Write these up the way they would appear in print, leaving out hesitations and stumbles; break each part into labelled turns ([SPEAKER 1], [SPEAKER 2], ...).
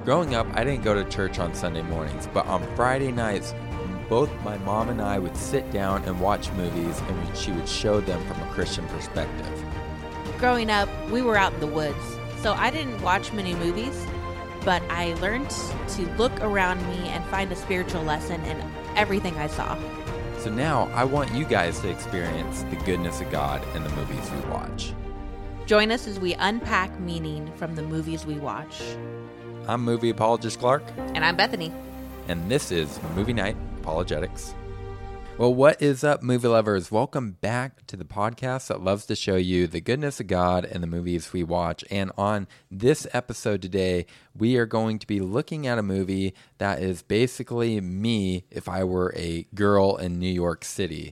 [SPEAKER 1] Growing up, I didn't go to church on Sunday mornings, but on Friday nights, both my mom and I would sit down and watch movies, and she would show them from a Christian perspective.
[SPEAKER 2] Growing up, we were out in the woods, so I didn't watch many movies, but I learned to look around me and find a spiritual lesson in everything I saw.
[SPEAKER 1] So now I want you guys to experience the goodness of God in the movies we watch.
[SPEAKER 2] Join us as we unpack meaning from the movies we watch.
[SPEAKER 1] I'm movie apologist Clark.
[SPEAKER 2] And I'm Bethany.
[SPEAKER 1] And this is Movie Night Apologetics. Well, what is up, movie lovers? Welcome back to the podcast that loves to show you the goodness of God in the movies we watch. And on this episode today, we are going to be looking at a movie that is basically me if I were a girl in New York City.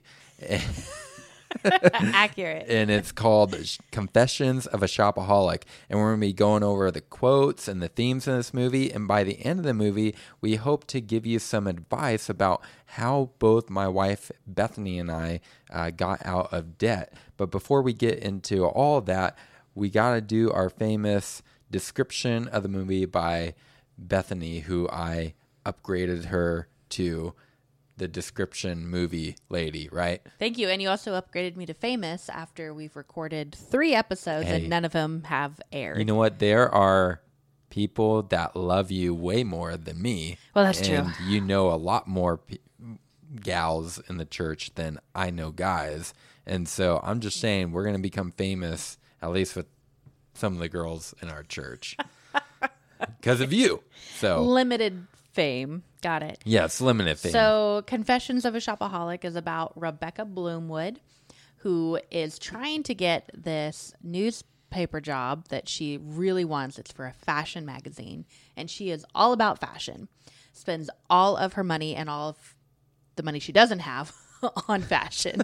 [SPEAKER 2] Accurate.
[SPEAKER 1] And it's called Confessions of a Shopaholic. And we're going to be going over the quotes and the themes in this movie. And by the end of the movie, we hope to give you some advice about how both my wife, Bethany, and I got out of debt. But before we get into all of that, we got to do our famous description of the movie by Bethany, who I upgraded her to the description movie lady, right?
[SPEAKER 2] Thank you. And you also upgraded me to famous after we've recorded 3 episodes and none of them have aired.
[SPEAKER 1] You know what? There are people that love you way more than me.
[SPEAKER 2] Well, that's true.
[SPEAKER 1] And you know a lot more gals in the church than I know guys. And so I'm just saying we're going to become famous, at least with some of the girls in our church, because of you. So
[SPEAKER 2] limited fame. Got it.
[SPEAKER 1] Yes, limited fame.
[SPEAKER 2] So Confessions of a Shopaholic is about Rebecca Bloomwood, who is trying to get this newspaper job that she really wants. It's for a fashion magazine, and she is all about fashion. Spends all of her money and all of the money she doesn't have on fashion.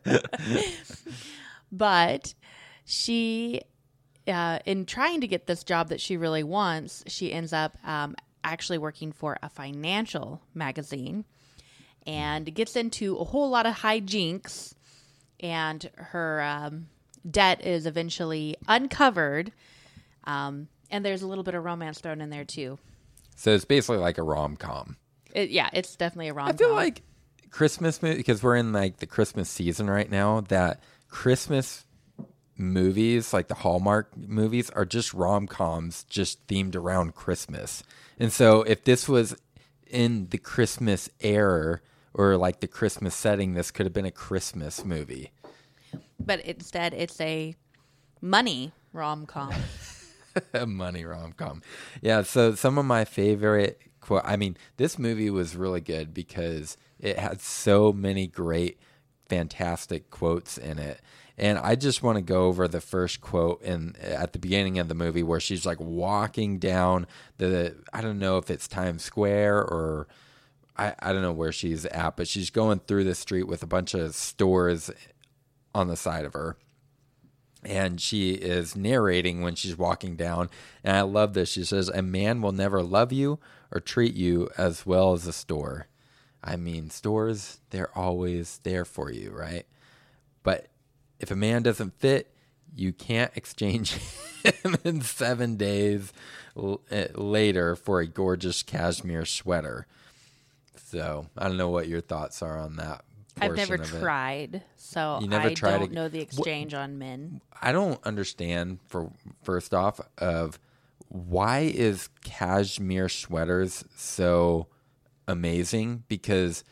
[SPEAKER 2] But she, in trying to get this job that she really wants, she ends up actually working for a financial magazine and gets into a whole lot of hijinks, and her debt is eventually uncovered, and there's a little bit of romance thrown in there too.
[SPEAKER 1] So it's basically like a rom-com.
[SPEAKER 2] Yeah, it's definitely a rom-com.
[SPEAKER 1] I feel like Christmas movie, because we're in like the Christmas season right now, that Christmas movies, like the Hallmark movies, are just rom-coms just themed around Christmas. And so if this was in the Christmas era or like the Christmas setting, this could have been a Christmas movie.
[SPEAKER 2] But instead, it's a money rom-com.
[SPEAKER 1] A money rom-com. Yeah, so some of my favorite quote, I mean, this movie was really good because it had so many great, fantastic quotes in it. And I just want to go over the first quote at the beginning of the movie where she's like walking down I don't know if it's Times Square or I don't know where she's at, but she's going through the street with a bunch of stores on the side of her. And she is narrating when she's walking down. And I love this. She says, "A man will never love you or treat you as well as a store." I mean, stores, they're always there for you, right? But if a man doesn't fit, you can't exchange him in 7 days later for a gorgeous cashmere sweater. So I don't know what your thoughts are on that.
[SPEAKER 2] I've never tried, so I don't know the exchange on men.
[SPEAKER 1] I don't understand, first off, of why is cashmere sweaters so amazing, because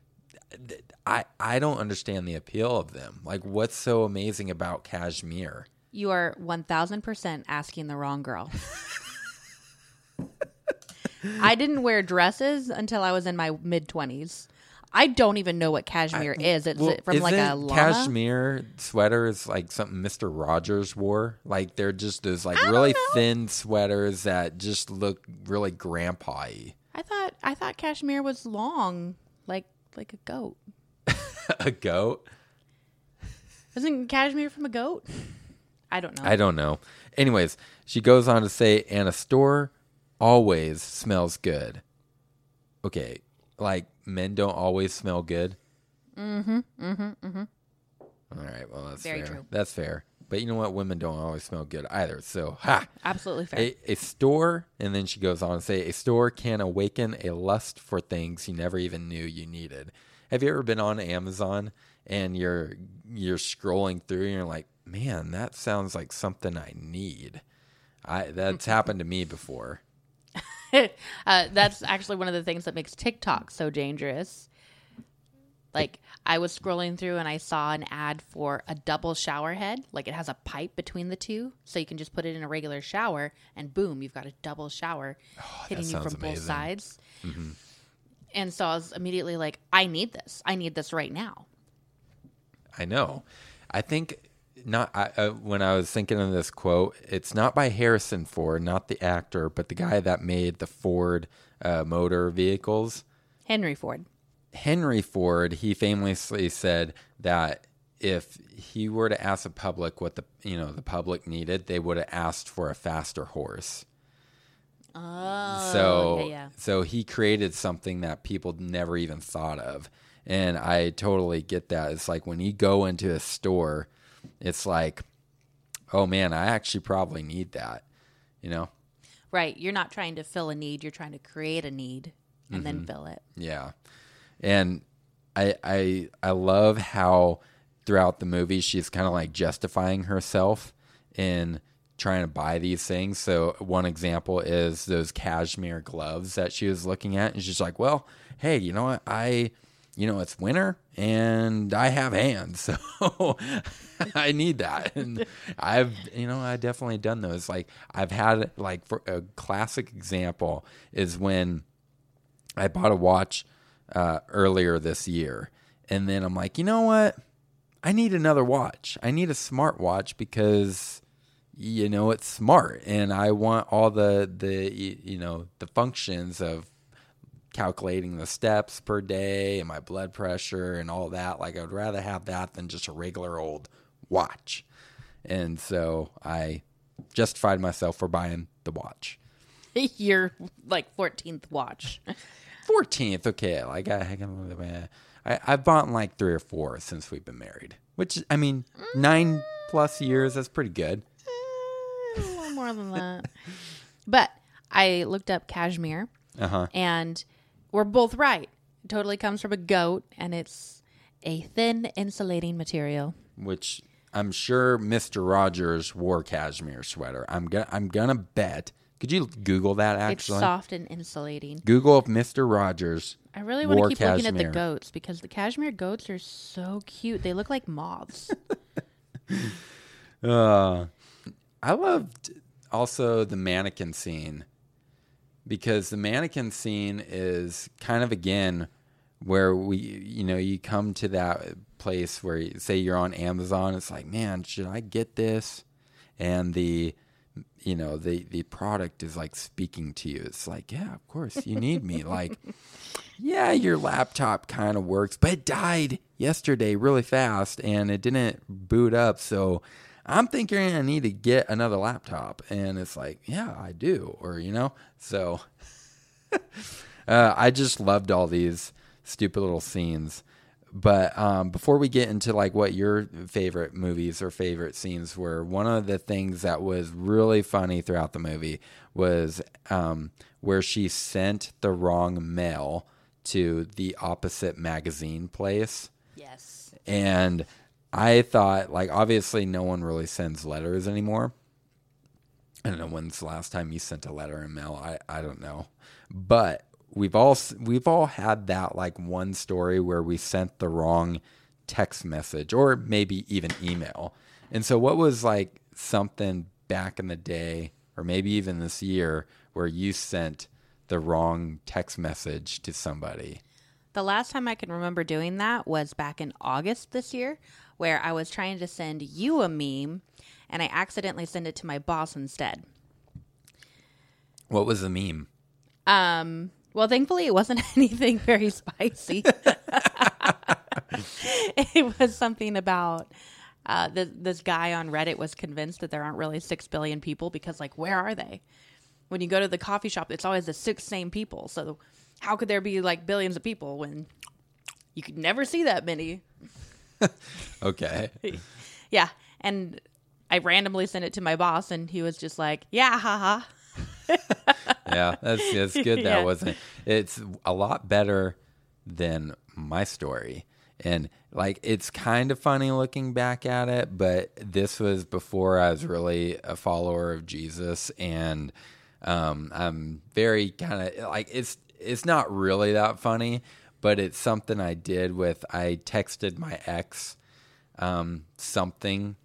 [SPEAKER 1] I don't understand the appeal of them. Like, what's so amazing about cashmere?
[SPEAKER 2] You are 1,000% asking the wrong girl. I didn't wear dresses until I was in my mid-20s. I don't even know what cashmere is. Is it from like a llama?
[SPEAKER 1] Cashmere sweaters like something Mr. Rogers wore? Like, they're just those like really thin sweaters that just look really grandpa-y.
[SPEAKER 2] I thought cashmere was long, like a goat.
[SPEAKER 1] A goat?
[SPEAKER 2] Isn't cashmere from a goat? I don't know.
[SPEAKER 1] I don't know. Anyways, she goes on to say, "And a store always smells good." Okay, like men don't always smell good?
[SPEAKER 2] Mm-hmm. Mm-hmm. Mm-hmm.
[SPEAKER 1] All right, well, that's
[SPEAKER 2] very
[SPEAKER 1] fair.
[SPEAKER 2] true.
[SPEAKER 1] That's fair. But you know what? Women don't always smell good either. So, ha!
[SPEAKER 2] Absolutely fair.
[SPEAKER 1] A store, and then she goes on to say, a store can awaken a lust for things you never even knew you needed. Have you ever been on Amazon and you're scrolling through and you're like, man, that sounds like something I need? That's happened to me before.
[SPEAKER 2] That's actually one of the things that makes TikTok so dangerous. Like, I was scrolling through and I saw an ad for a double shower head. Like, it has a pipe between the two, so you can just put it in a regular shower, and boom, you've got a double shower hitting you from both sides. Mm-hmm. And so I was immediately like, I need this. I need this right now.
[SPEAKER 1] I know. I think when I was thinking of this quote, it's not by Harrison Ford, not the actor, but the guy that made the Ford motor vehicles.
[SPEAKER 2] Henry Ford, he famously said that if he were to ask the public what the public needed, they would have asked for a faster horse. Oh,
[SPEAKER 1] so he created something that people never even thought of. And I totally get that. It's like when you go into a store, it's like, oh man, I actually probably need that, you know?
[SPEAKER 2] Right. You're not trying to fill a need. You're trying to create a need and then fill it.
[SPEAKER 1] Yeah. And I love how throughout the movie she's kind of like justifying herself in trying to buy these things. So one example is those cashmere gloves that she was looking at, and she's like, well, hey, you know what? It's winter and I have hands, so I need that. And I've definitely done those. Like I've had, like, for a classic example is when I bought a watch earlier this year. And then I'm like, you know what? I need another watch. I need a smart watch because, it's smart. And I want all the functions of calculating the steps per day and my blood pressure and all that. Like, I would rather have that than just a regular old watch. And so I justified myself for buying the watch.
[SPEAKER 2] Your, 14th watch.
[SPEAKER 1] 14th, okay. Like I've bought like 3 or 4 since we've been married, which 9+ years. That's pretty good.
[SPEAKER 2] A little more than that. But I looked up cashmere, and we're both right. It totally comes from a goat, and it's a thin insulating material.
[SPEAKER 1] Which I'm sure Mr. Rogers wore cashmere sweater. I'm gonna bet. Could you Google that, actually?
[SPEAKER 2] It's soft and insulating.
[SPEAKER 1] Google if Mr. Rogers
[SPEAKER 2] I really want to keep
[SPEAKER 1] cashmere.
[SPEAKER 2] looking at the goats because the cashmere goats are so cute. They look like moths.
[SPEAKER 1] I loved also the mannequin scene, because the mannequin scene is kind of, again, where you come to that place where, say you're on Amazon, it's like, man, should I get this? And the product is like speaking to you. It's like, yeah, of course you need me. Like, yeah, your laptop kind of works, but it died yesterday really fast and it didn't boot up. So I'm thinking I need to get another laptop. And it's like, yeah, I do. Or, so I just loved all these stupid little scenes. But before we get into like what your favorite movies or favorite scenes were, one of the things that was really funny throughout the movie was where she sent the wrong mail to the opposite magazine place.
[SPEAKER 2] Yes.
[SPEAKER 1] And I thought, like, obviously no one really sends letters anymore. I don't know when's the last time you sent a letter in mail. I don't know. But we've all had that, like, one story where we sent the wrong text message or maybe even email. And so what was like something back in the day or maybe even this year where you sent the wrong text message to somebody?
[SPEAKER 2] The last time I can remember doing that was back in August this year, where I was trying to send you a meme and I accidentally sent it to my boss instead.
[SPEAKER 1] What was the meme?
[SPEAKER 2] Well, thankfully, it wasn't anything very spicy. It was something about this guy on Reddit was convinced that there aren't really 6 billion people because, like, where are they? When you go to the coffee shop, it's always the 6 same people. So how could there be, like, billions of people when you could never see that many?
[SPEAKER 1] Okay.
[SPEAKER 2] Yeah. And I randomly sent it to my boss, and he was just like, "Yeah, haha."
[SPEAKER 1] Yeah, that's good.
[SPEAKER 2] Yeah.
[SPEAKER 1] That wasn't. It's a lot better than my story, and like it's kind of funny looking back at it. But this was before I was really a follower of Jesus, and I'm very kind of like it's not really that funny, but it's something I did with. I texted my ex something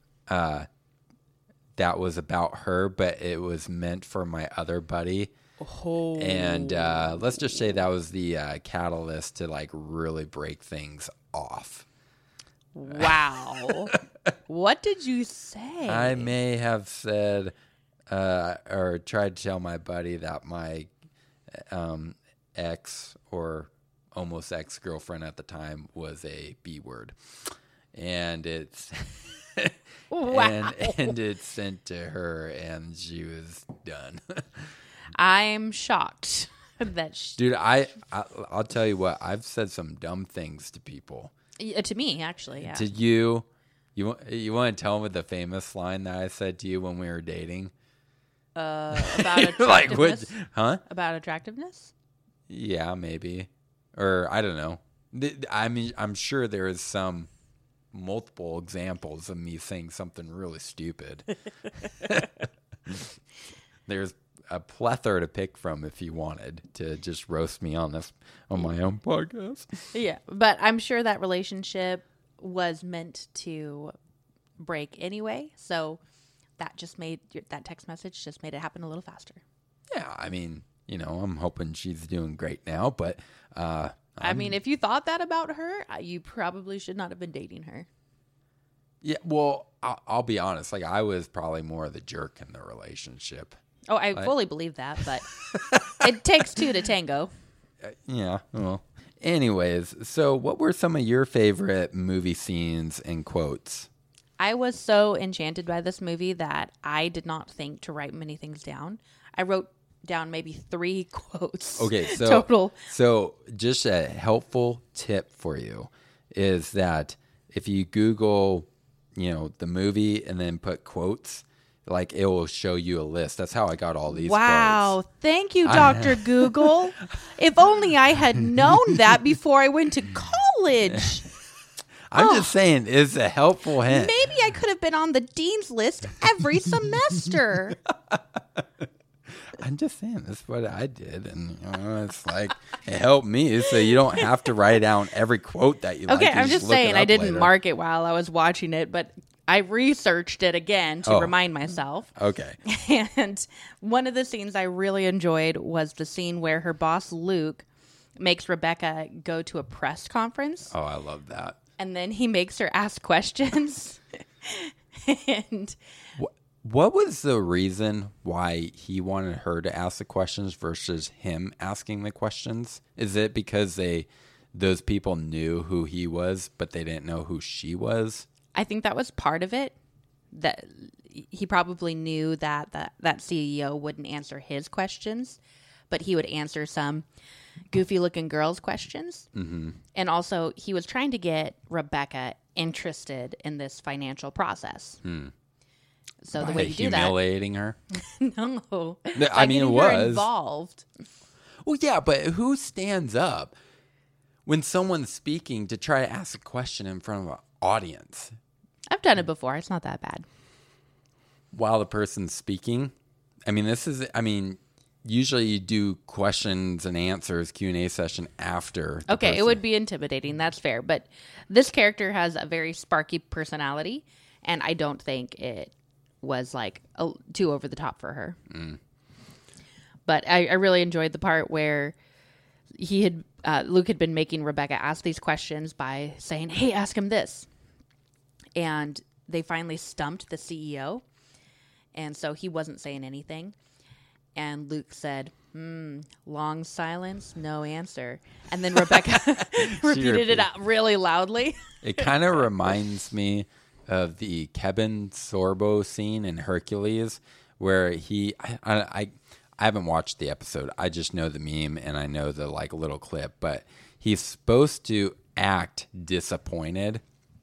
[SPEAKER 1] that was about her, but it was meant for my other buddy.
[SPEAKER 2] Oh.
[SPEAKER 1] And let's just say that was the catalyst to like really break things off.
[SPEAKER 2] Wow. What did you say?
[SPEAKER 1] I may have said or tried to tell my buddy that my ex or almost ex-girlfriend at the time was a B word. And it's
[SPEAKER 2] Wow.
[SPEAKER 1] and it's sent to her, and she was done.
[SPEAKER 2] I'm shocked that
[SPEAKER 1] Dude, I'll tell you what. I've said some dumb things to people.
[SPEAKER 2] to me, actually, yeah.
[SPEAKER 1] To you, you want to tell them the famous line that I said to you when we were dating?
[SPEAKER 2] About
[SPEAKER 1] Like what?
[SPEAKER 2] attractiveness.
[SPEAKER 1] Huh?
[SPEAKER 2] About attractiveness?
[SPEAKER 1] Yeah, maybe, or I don't know. I mean, I'm sure there is some multiple examples of me saying something really stupid. There's a plethora to pick from if you wanted to just roast me on my own podcast.
[SPEAKER 2] Yeah, but I'm sure that relationship was meant to break anyway, so that text message just made it happen a little faster.
[SPEAKER 1] Yeah, I mean, I'm hoping she's doing great now, but
[SPEAKER 2] I mean, if you thought that about her, you probably should not have been dating her.
[SPEAKER 1] yeah, well, I'll be honest. Like, I was probably more of the jerk in the relationship.
[SPEAKER 2] Oh, I fully believe that, but it takes two to tango.
[SPEAKER 1] Yeah, well. Anyways, so what were some of your favorite movie scenes and quotes?
[SPEAKER 2] I was so enchanted by this movie that I did not think to write many things down. I wrote down maybe 3 quotes.
[SPEAKER 1] Okay, so
[SPEAKER 2] total.
[SPEAKER 1] So just a helpful tip for you is that if you Google, the movie and then put quotes, like it will show you a list. That's how I got all these
[SPEAKER 2] Wow.
[SPEAKER 1] quotes.
[SPEAKER 2] Thank you, Dr. Google. If only I had known that before I went to college.
[SPEAKER 1] I'm just saying it's a helpful hint.
[SPEAKER 2] Maybe I could have been on the dean's list every semester.
[SPEAKER 1] I'm just saying that's what I did, and it's like it helped me, so you don't have to write down every quote that you like.
[SPEAKER 2] Okay,
[SPEAKER 1] You
[SPEAKER 2] I'm just
[SPEAKER 1] look it
[SPEAKER 2] saying I
[SPEAKER 1] up
[SPEAKER 2] didn't
[SPEAKER 1] later.
[SPEAKER 2] mark it while I was watching it, but I researched it again to remind myself.
[SPEAKER 1] Okay.
[SPEAKER 2] And one of the scenes I really enjoyed was the scene where her boss, Luke, makes Rebecca go to a press conference.
[SPEAKER 1] Oh, I love that.
[SPEAKER 2] And then he makes her ask questions. And
[SPEAKER 1] What was the reason why he wanted her to ask the questions versus him asking the questions? Is it because those people knew who he was, but they didn't know who she was?
[SPEAKER 2] I think that was part of it. That he probably knew that that CEO wouldn't answer his questions, but he would answer some goofy-looking girls' questions. Mm-hmm. And also, he was trying to get Rebecca interested in this financial process. So the way you do that,
[SPEAKER 1] humiliating her?
[SPEAKER 2] no,
[SPEAKER 1] I mean, it
[SPEAKER 2] getting her
[SPEAKER 1] was
[SPEAKER 2] involved.
[SPEAKER 1] Well, yeah, but who stands up when someone's speaking to try to ask a question in front of an audience
[SPEAKER 2] I've done it before. It's not that bad.
[SPEAKER 1] while the person's speaking? I mean, usually you do questions and answers, Q&A session after.
[SPEAKER 2] Okay, it would be intimidating. That's fair. But this character has a very sparky personality, and I don't think it was like too over the top for her. But I really enjoyed the part where Luke had been making Rebecca ask these questions by saying, "Hey, ask him this," and they finally stumped the CEO, and so he wasn't saying anything. And Luke said, long silence, no answer. And then Rebecca repeated it out really loudly.
[SPEAKER 1] It kind of reminds me of the Kevin Sorbo scene in Hercules, where I haven't watched the episode. I just know the meme and I know the little clip, but he's supposed to act disappointed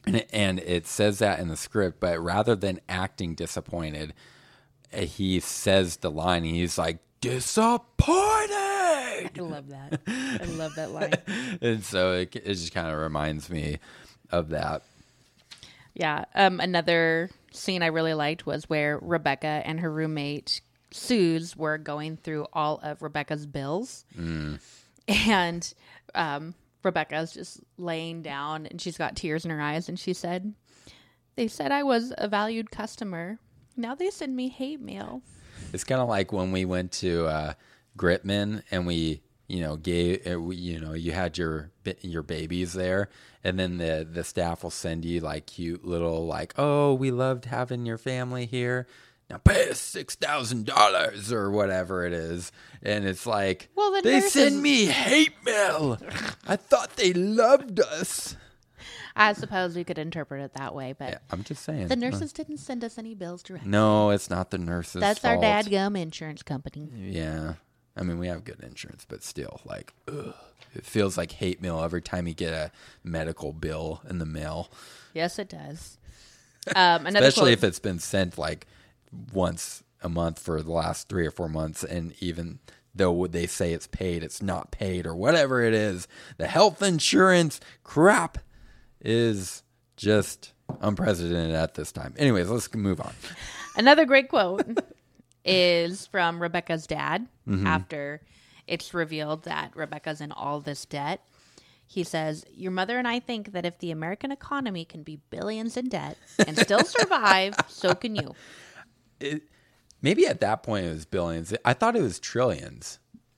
[SPEAKER 1] And it says that in the script, but rather than acting disappointed, he says the line, and he's like, disappointed!
[SPEAKER 2] I love that. I love that line.
[SPEAKER 1] And so it just kind of reminds me of that.
[SPEAKER 2] Yeah. Another scene I really liked was where Rebecca and her roommate, Suze, were going through all of Rebecca's bills. And Rebecca's just laying down, and she's got tears in her eyes, and she said, they said I was a valued customer. Now they send me hate mail.
[SPEAKER 1] It's kind of like when we went to Gritman, and we, you had your babies there, and then the staff will send you like cute little like, oh, we loved having your family here. Now pay us $6,000 or whatever it is. And it's like,
[SPEAKER 2] well,
[SPEAKER 1] they send me hate mail. I thought they loved us.
[SPEAKER 2] I suppose we could interpret it that way, but
[SPEAKER 1] Yeah, I'm just saying.
[SPEAKER 2] the nurses didn't send us any bills directly.
[SPEAKER 1] No, it's not the nurses'
[SPEAKER 2] That's
[SPEAKER 1] fault.
[SPEAKER 2] our dadgum insurance company.
[SPEAKER 1] Yeah. I mean, we have good insurance, but still, like, ugh. It feels like hate mail every time you get a medical bill in the mail.
[SPEAKER 2] Yes, it does.
[SPEAKER 1] Especially if it's been sent like once a month for the last 3 or 4 months, and even though they say it's paid, it's not paid, or whatever it is. The health insurance crap is just unprecedented at this time. Anyways, let's move on.
[SPEAKER 2] Another great quote is from Rebecca's dad after it's revealed that Rebecca's in all this debt. He says, your mother and I think that if the American economy can be billions in debt and still survive, so can you.
[SPEAKER 1] Maybe at that point it was billions. I thought it was trillions.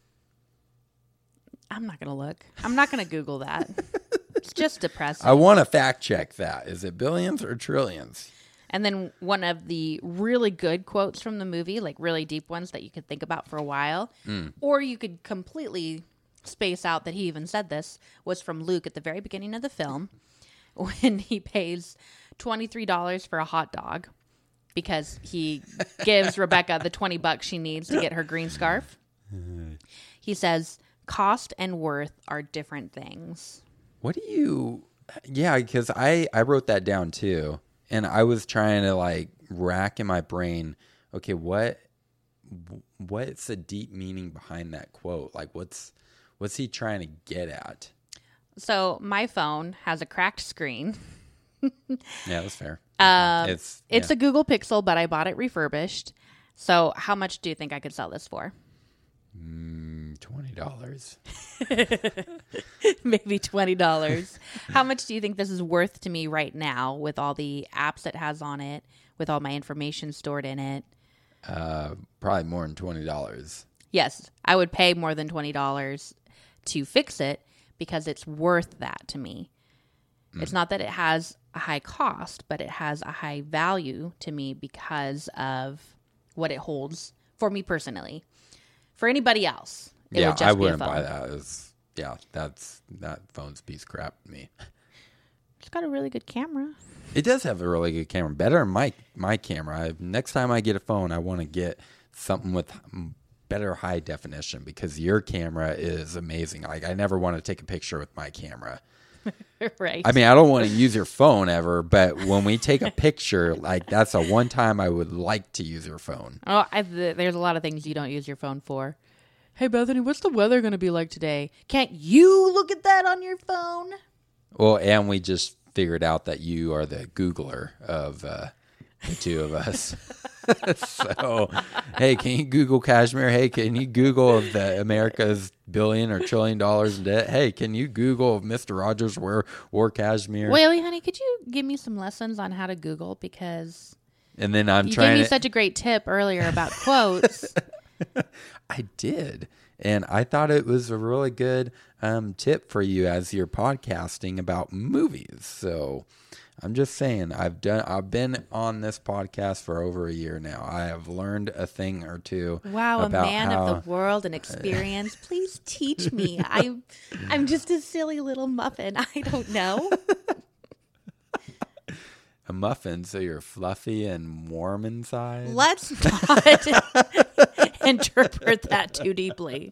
[SPEAKER 2] I'm not going to look. I'm not going to Google that. It's just depressing.
[SPEAKER 1] I want to fact check that. Is it billions or trillions?
[SPEAKER 2] And then one of the really good quotes from the movie, like really deep ones that you could think about for a while, or you could completely space out that he even said this, was from Luke at the very beginning of the film when he pays $23 for a hot dog because he gives Rebecca the $20 she needs to get her green scarf. He says, cost and worth are different things.
[SPEAKER 1] What do you... Yeah, because I wrote that down too. And I was trying to like rack in my brain, okay, what's the deep meaning behind that quote? Like what's he trying to get at?
[SPEAKER 2] So my phone has a cracked screen.
[SPEAKER 1] Yeah, that's fair.
[SPEAKER 2] It's a Google Pixel, but I bought it refurbished. So how much do you think I could sell this for?
[SPEAKER 1] $20.
[SPEAKER 2] Maybe $20. How much do you think this is worth to me right now with all the apps it has on it, with all my information stored in it?
[SPEAKER 1] Probably more than $20.
[SPEAKER 2] Yes, I would pay more than $20 to fix it because it's worth that to me. It's not that it has a high cost, but it has a high value to me because of what it holds for me personally. For anybody else, it would just
[SPEAKER 1] I
[SPEAKER 2] be
[SPEAKER 1] wouldn't
[SPEAKER 2] a phone.
[SPEAKER 1] buy that. That phone's piece of crap to me.
[SPEAKER 2] It's got a really good camera.
[SPEAKER 1] It does have a really good camera, better than my camera. Next time I get a phone, I want to get something with better high definition because your camera is amazing. Like I never want to take a picture with my camera.
[SPEAKER 2] Right.
[SPEAKER 1] I mean, I don't want to use your phone ever, but when we take a picture, like that's a one time I would like to use your phone.
[SPEAKER 2] Oh, there's a lot of things you don't use your phone for. Hey, Bethany, what's the weather going to be like today? Can't you look at that on your phone?
[SPEAKER 1] Well, and we just figured out that you are the Googler of the two of us. So, hey, can you Google Kashmir? Hey, can you Google if the America's billion or $1 trillion in debt? Hey, can you Google if Mr. Rogers wore Kashmir?
[SPEAKER 2] Whaley, honey, could you give me some lessons on how to Google? Because
[SPEAKER 1] and then you
[SPEAKER 2] gave me such a great tip earlier about quotes.
[SPEAKER 1] I did. And I thought it was a really good tip for you as you're podcasting about movies. So I'm just saying, I've been on this podcast for over a year now. I have learned a thing or two.
[SPEAKER 2] Wow,
[SPEAKER 1] about
[SPEAKER 2] a man of the world and experience. Please teach me. I'm just a silly little muffin. I don't know.
[SPEAKER 1] A muffin, so you're fluffy and warm inside?
[SPEAKER 2] Let's not interpret that too deeply.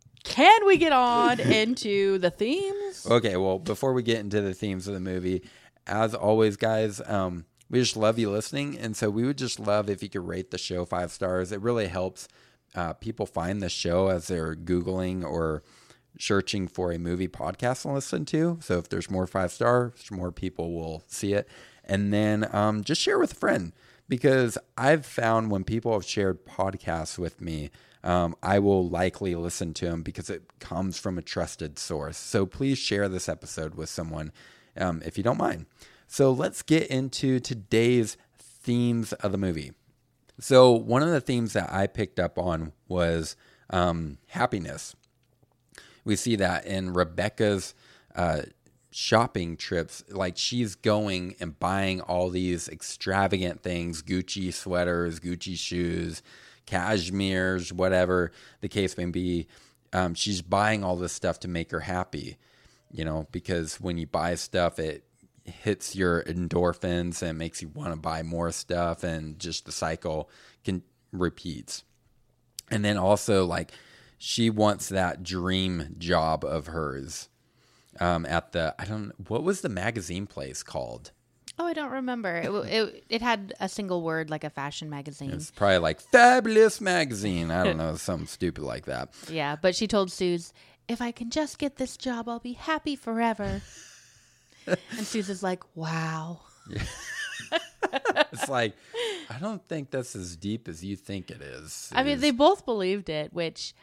[SPEAKER 2] Can we get on into the themes?
[SPEAKER 1] Okay, well, before we get into the themes of the movie, as always, guys, we just love you listening. And so we would just love if you could rate the show 5 stars. It really helps people find the show as they're Googling or searching for a movie podcast to listen to. So if there's more 5 stars, more people will see it. And then just share with a friend, because I've found when people have shared podcasts with me, I will likely listen to them because it comes from a trusted source. So please share this episode with someone if you don't mind. So let's get into today's themes of the movie. So one of the themes that I picked up on was happiness. We see that in Rebecca's shopping trips. Like, she's going and buying all these extravagant things, Gucci sweaters, Gucci shoes, cashmeres, whatever the case may be. She's buying all this stuff to make her happy, because when you buy stuff, it hits your endorphins and makes you want to buy more stuff, and just the cycle repeats. And then also, like, she wants that dream job of hers at what was the magazine place called?
[SPEAKER 2] Oh, I don't remember. It had a single word, like a fashion magazine.
[SPEAKER 1] It's probably like Fabulous Magazine. I don't know, something stupid like that.
[SPEAKER 2] Yeah, but she told Suze, if I can just get this job, I'll be happy forever. And Suze is like, wow. Yeah.
[SPEAKER 1] It's like, I don't think that's as deep as you think it is. Suze.
[SPEAKER 2] I mean, they both believed it, which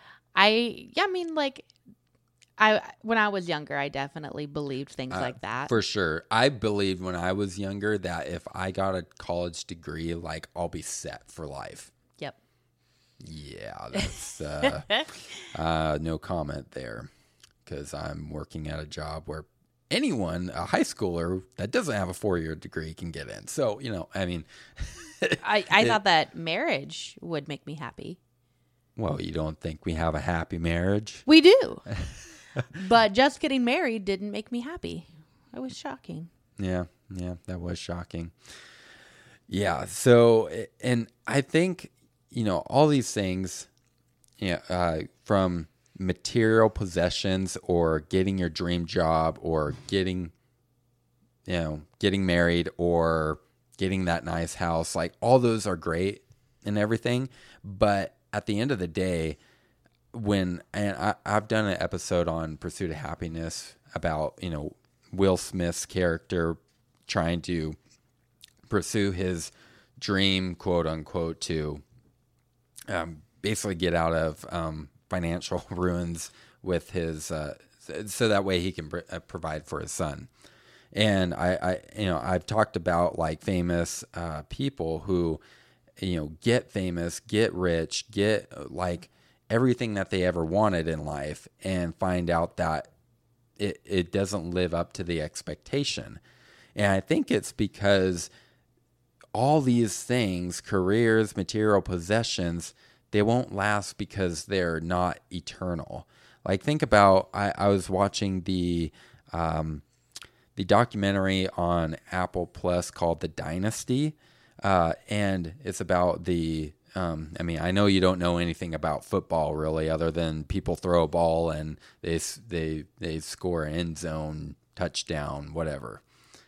[SPEAKER 2] when I was younger, I definitely believed things like that.
[SPEAKER 1] For sure. I believed when I was younger that if I got a college degree, like, I'll be set for life.
[SPEAKER 2] Yep.
[SPEAKER 1] Yeah, that's no comment there, because I'm working at a job where anyone, a high schooler that doesn't have a 4-year degree, can get in. So, I mean.
[SPEAKER 2] I thought that marriage would make me happy.
[SPEAKER 1] Well, you don't think we have a happy marriage?
[SPEAKER 2] We do. But just getting married didn't make me happy. It was shocking.
[SPEAKER 1] Yeah, that was shocking. Yeah, so, and I think, all these things, from material possessions or getting your dream job or getting married or getting that nice house, like, all those are great and everything. But at the end of the day, I've done an episode on Pursuit of Happiness about, Will Smith's character trying to pursue his dream, quote unquote, to basically get out of financial ruins with his, so that way he can provide for his son. And I've talked about, like, famous people who, get famous, get rich, get, like, everything that they ever wanted in life, and find out that it doesn't live up to the expectation. And I think it's because all these things, careers, material possessions, they won't last because they're not eternal. Like, think about, I was watching the documentary on Apple Plus called The Dynasty, and it's about the I know you don't know anything about football really, other than people throw a ball and they score an end zone touchdown, whatever.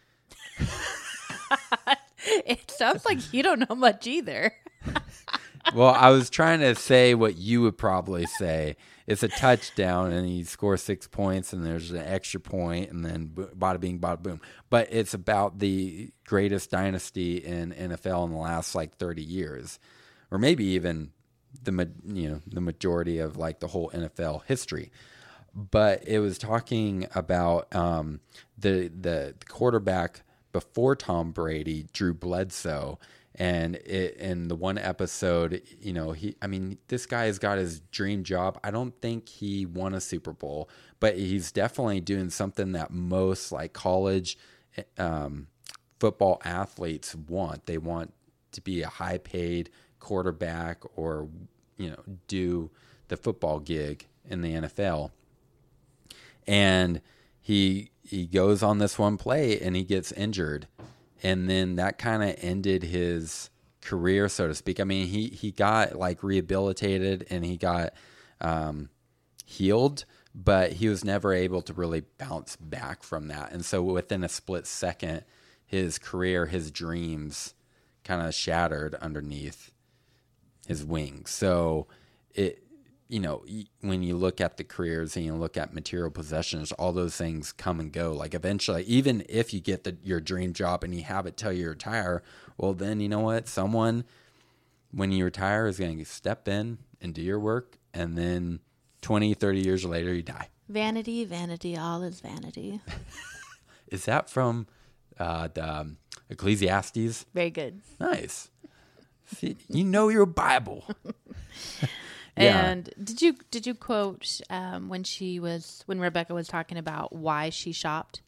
[SPEAKER 2] It sounds like you don't know much either.
[SPEAKER 1] Well, I was trying to say what you would probably say. It's a touchdown, and you score 6 points, and there's an extra point, and then bada bing, bada boom. But it's about the greatest dynasty in NFL in the last, like, 30 years. Or maybe even the majority of, like, the whole NFL history. But it was talking about the quarterback before Tom Brady, Drew Bledsoe, and in the one episode, this guy has got his dream job. I don't think he won a Super Bowl, but he's definitely doing something that most, like, college football athletes want. They want to be a high-paid quarterback or, do the football gig in the NFL. And he goes on this one play and he gets injured. And then that kind of ended his career, so to speak. I mean, he got, like, rehabilitated and he got healed, but he was never able to really bounce back from that. And so within a split second, his career, his dreams kind of shattered underneath his wings. So it, when you look at the careers and you look at material possessions, all those things come and go. Like eventually, even if you get your dream job and you have it till you retire, well, then you know what? Someone, when you retire, is going to step in and do your work. And then 20, 30 years later, you die.
[SPEAKER 2] Vanity, vanity, all is vanity.
[SPEAKER 1] Is that from the Ecclesiastes?
[SPEAKER 2] Very good.
[SPEAKER 1] Nice. See, you know your Bible. Yeah.
[SPEAKER 2] And did you quote when Rebecca was talking about why she shopped?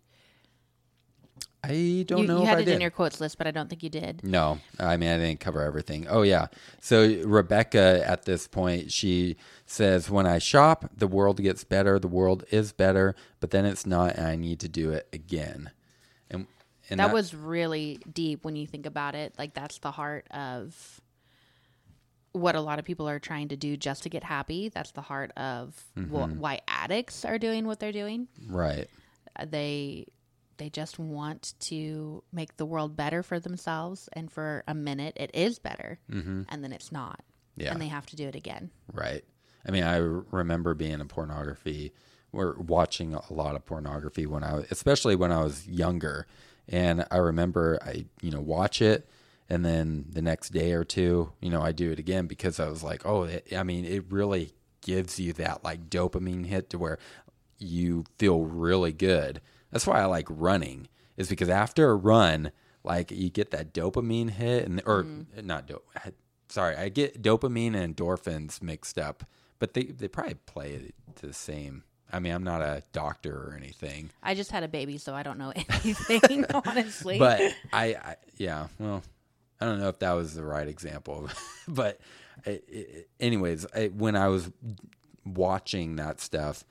[SPEAKER 1] I don't know
[SPEAKER 2] You
[SPEAKER 1] if
[SPEAKER 2] had
[SPEAKER 1] I
[SPEAKER 2] it
[SPEAKER 1] did.
[SPEAKER 2] in your quotes list, but I don't think you did.
[SPEAKER 1] No, I mean, I didn't cover everything. Oh, yeah. So Rebecca, at this point, she says, when I shop, the world gets better. The world is better, but then it's not, and I need to do it again. And
[SPEAKER 2] that was really deep when you think about it. Like, that's the heart of what a lot of people are trying to do just to get happy. That's the heart of why addicts are doing what they're doing.
[SPEAKER 1] Right.
[SPEAKER 2] They just want to make the world better for themselves, and for a minute it is better, and then it's not.
[SPEAKER 1] Yeah.
[SPEAKER 2] And they have to do it again.
[SPEAKER 1] Right. I mean, I remember being in pornography, or watching a lot of pornography especially when I was younger. And I remember I watch it, and then the next day or two, I do it again, because I was like, it really gives you that like dopamine hit to where you feel really good. That's why I like running, is because after a run, like you get that dopamine hit, I get dopamine and endorphins mixed up, but they probably play it to the same. I mean, I'm not a doctor or anything.
[SPEAKER 2] I just had a baby, so I don't know anything, honestly.
[SPEAKER 1] But I don't know if that was the right example. But anyways, when I was watching that stuff,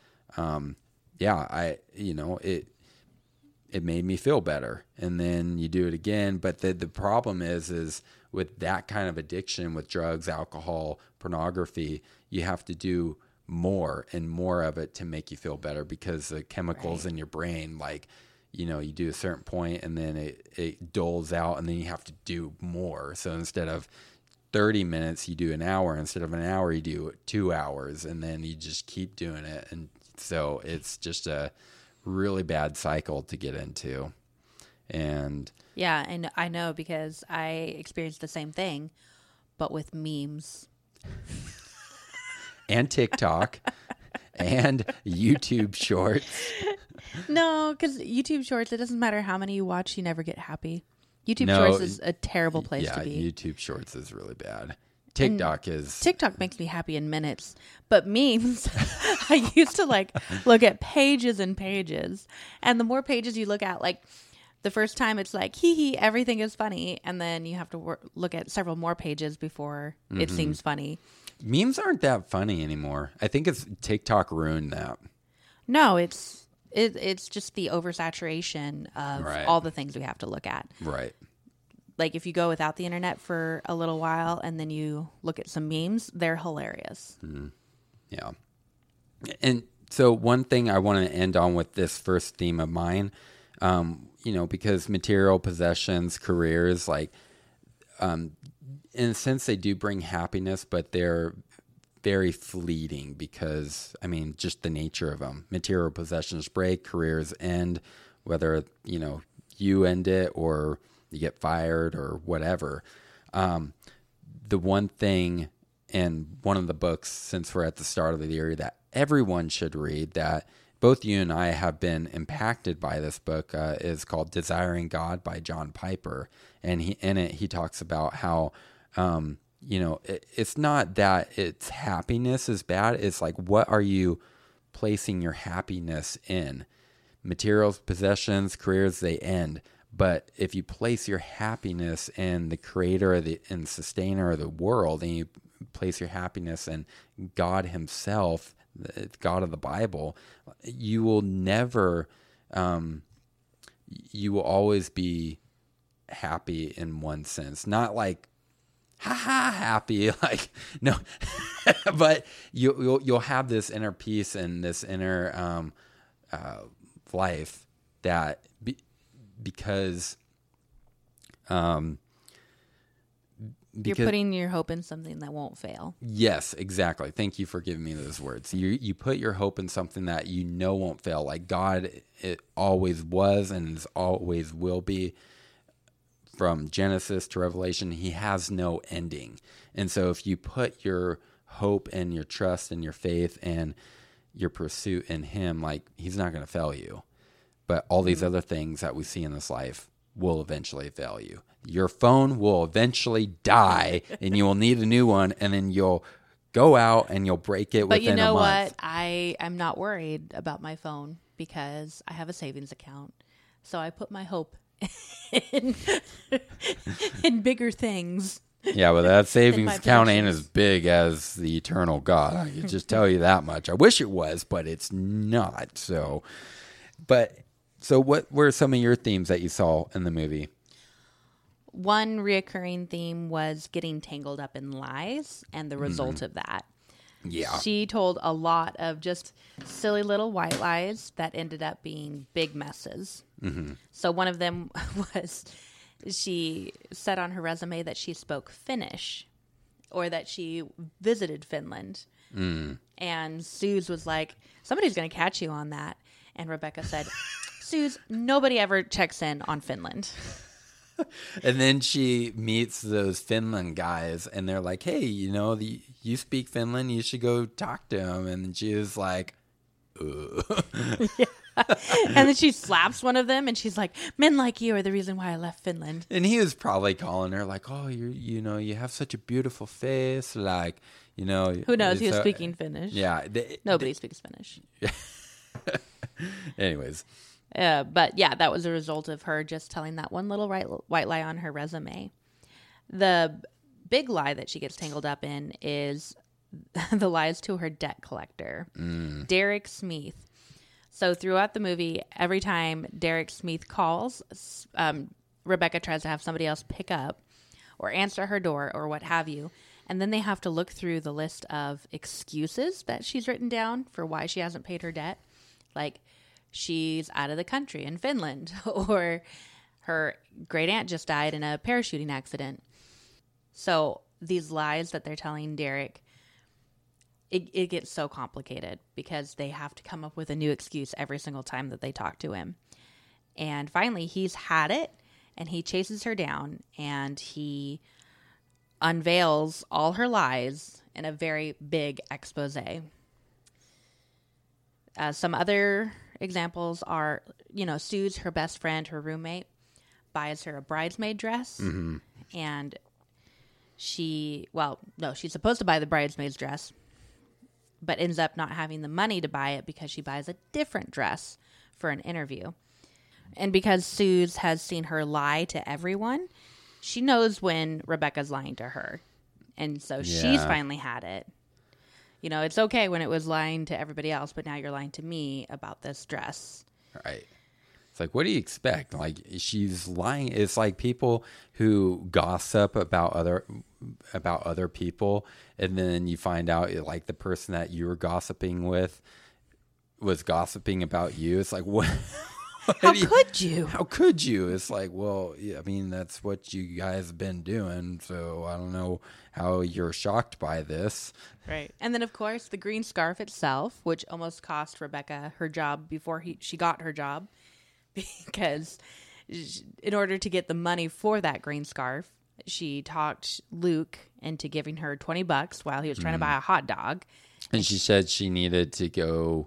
[SPEAKER 1] it made me feel better. And then you do it again. But the problem is with that kind of addiction, with drugs, alcohol, pornography, you have to do more and more of it to make you feel better, because the chemicals in your brain, like, you do a certain point and then it dulls out, and then you have to do more. So instead of 30 minutes, you do an hour. Instead of an hour, you do 2 hours, and then you just keep doing it. And so it's just a really bad cycle to get into. And
[SPEAKER 2] yeah, and I know, because I experienced the same thing, but with memes.
[SPEAKER 1] And TikTok and YouTube Shorts.
[SPEAKER 2] No, because YouTube Shorts, it doesn't matter how many you watch, you never get happy. YouTube Shorts is a terrible place to be.
[SPEAKER 1] Yeah, YouTube Shorts is really bad. TikTok
[SPEAKER 2] makes me happy in minutes, but memes, I used to like look at pages and pages, and the more pages you look at, like the first time it's like, hee, everything is funny, and then you have to look at several more pages before it seems funny.
[SPEAKER 1] Memes aren't that funny anymore. I think it's TikTok ruined that.
[SPEAKER 2] No, it's just the oversaturation of all the things we have to look at.
[SPEAKER 1] Right.
[SPEAKER 2] Like if you go without the internet for a little while and then you look at some memes, they're hilarious.
[SPEAKER 1] Yeah. And so one thing I want to end on with this first theme of mine, because material possessions, careers, like, in a sense, they do bring happiness, but they're very fleeting, because, I mean, just the nature of them. Material possessions break, careers end, whether, you end it or you get fired or whatever. The one thing, and one of the books, since we're at the start of the year, that everyone should read, that both you and I have been impacted by this book, is called Desiring God by John Piper. And in it, he talks about how, it's not that its happiness is bad. It's like, what are you placing your happiness in? Materials, possessions, careers, they end. But if you place your happiness in the creator and sustainer of the world, and you place your happiness in God himself, the God of the Bible, you will never, you will always be happy in one sense. Not like, happy, like, no, but you'll have this inner peace and this inner life that because
[SPEAKER 2] You're putting your hope in something that won't fail.
[SPEAKER 1] Yes, exactly. Thank you for giving me those words. You put your hope in something that you know won't fail. Like God, it always was and is always will be. From Genesis to Revelation, he has no ending. And so if you put your hope and your trust and your faith and your pursuit in him, like, he's not going to fail you. But all these other things that we see in this life will eventually fail you. Your phone will eventually die and you will need a new one, and then you'll go out and you'll break it within a month.
[SPEAKER 2] But you know what? I'm not worried about my phone because I have a savings account. So I put my hope in bigger things.
[SPEAKER 1] Yeah, but that savings account ain't as big as the eternal God. I can just tell you that much. I wish it was, but it's not. So what were some of your themes that you saw in the movie?
[SPEAKER 2] One reoccurring theme was getting tangled up in lies and the result of that.
[SPEAKER 1] Yeah.
[SPEAKER 2] She told a lot of just silly little white lies that ended up being big messes. Mm-hmm. So one of them was she said on her resume that she spoke Finnish or that she visited Finland. And Suze was like, somebody's going to catch you on that. And Rebecca said, Suze, nobody ever checks in on Finland.
[SPEAKER 1] And then she meets those Finland guys, and they're like, hey, you speak Finland, you should go talk to him. And she was like,
[SPEAKER 2] yeah. And then she slaps one of them, and she's like, men like you are the reason why I left Finland.
[SPEAKER 1] And he was probably calling her like, oh, you have such a beautiful face. Like,
[SPEAKER 2] who knows? He was speaking Finnish.
[SPEAKER 1] Yeah.
[SPEAKER 2] Nobody speaks Finnish.
[SPEAKER 1] Anyways.
[SPEAKER 2] But yeah, that was a result of her just telling that one little white lie on her resume. The big lie that she gets tangled up in is the lies to her debt collector, Derek Smith. So throughout the movie, every time Derek Smith calls, Rebecca tries to have somebody else pick up or answer her door or what have you. And then they have to look through the list of excuses that she's written down for why she hasn't paid her debt. Like, she's out of the country in Finland, or her great aunt just died in a parachuting accident. So these lies that they're telling Derek, it gets so complicated because they have to come up with a new excuse every single time that they talk to him. And finally, he's had it, and he chases her down, and he unveils all her lies in a very big expose. Some other examples are, Suze, her best friend, her roommate, buys her a bridesmaid dress. Mm-hmm. And she's supposed to buy the bridesmaid's dress, but ends up not having the money to buy it because she buys a different dress for an interview. And because Suze has seen her lie to everyone, she knows when Rebecca's lying to her. And so she's finally had it. It's okay when it was lying to everybody else, but now you're lying to me about this dress.
[SPEAKER 1] Right. It's like, what do you expect? Like, she's lying. It's like people who gossip about other people, and then you find out like the person that you were gossiping with was gossiping about you. It's like, what?
[SPEAKER 2] How could you?
[SPEAKER 1] How could you? It's like, well, yeah, I mean, that's what you guys have been doing, so I don't know how you're shocked by this.
[SPEAKER 2] Right. And then, of course, the green scarf itself, which almost cost Rebecca her job before she got her job, because in order to get the money for that green scarf, she talked Luke into giving her $20 while he was trying to buy a hot dog.
[SPEAKER 1] And she said she needed to go...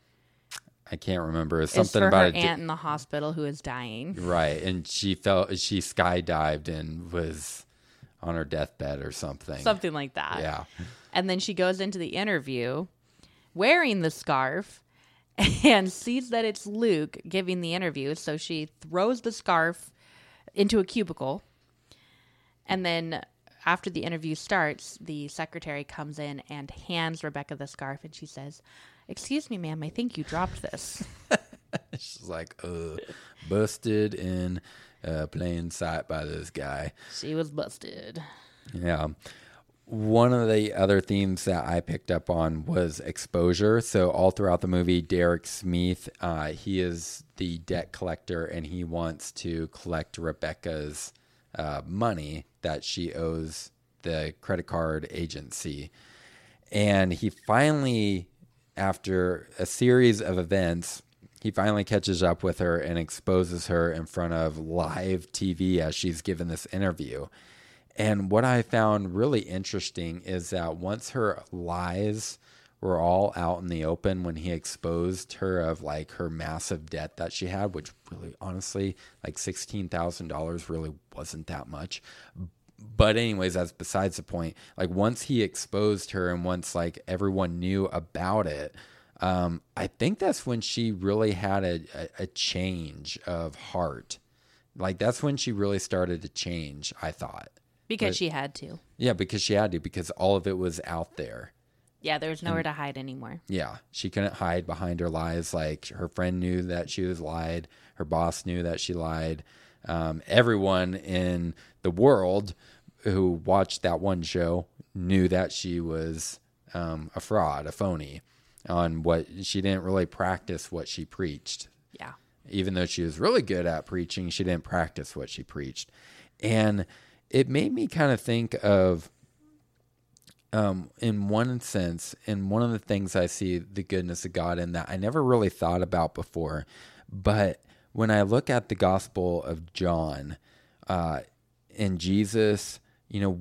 [SPEAKER 1] I can't remember. It's something
[SPEAKER 2] for
[SPEAKER 1] about
[SPEAKER 2] her aunt in the hospital who is dying.
[SPEAKER 1] Right. And she skydived and was on her deathbed or something.
[SPEAKER 2] Something like that.
[SPEAKER 1] Yeah.
[SPEAKER 2] And then she goes into the interview wearing the scarf and sees that it's Luke giving the interview. So she throws the scarf into a cubicle. And then after the interview starts, the secretary comes in and hands Rebecca the scarf. And she says, "Excuse me, ma'am, I think you dropped this."
[SPEAKER 1] She's like, busted in plain sight by this guy.
[SPEAKER 2] She was busted.
[SPEAKER 1] Yeah. One of the other themes that I picked up on was exposure. So all throughout the movie, Derek Smith, he is the debt collector, and he wants to collect Rebecca's money that she owes the credit card agency. And he finally, after a series of events, he finally catches up with her and exposes her in front of live TV as she's given this interview. And what I found really interesting is that once her lies were all out in the open, when he exposed her of like her massive debt that she had, which really honestly, like $16,000 really wasn't that much. But anyways, that's besides the point. Like once he exposed her and once like everyone knew about it, I think that's when she really had a change of heart. Like that's when she really started to change, I thought.
[SPEAKER 2] Because she had to.
[SPEAKER 1] Yeah, because she had to, because all of it was out there.
[SPEAKER 2] Yeah, there was nowhere to hide anymore.
[SPEAKER 1] Yeah, she couldn't hide behind her lies. Like her friend knew that she was lied. Her boss knew that she lied. Everyone in the world who watched that one show knew that she was a fraud, a phony, on what she didn't really practice what she preached.
[SPEAKER 2] Yeah.
[SPEAKER 1] Even though she was really good at preaching, she didn't practice what she preached. And it made me kind of think of, in one sense, and one of the things I see the goodness of God in that I never really thought about before, but when I look at the Gospel of John, and Jesus, you know,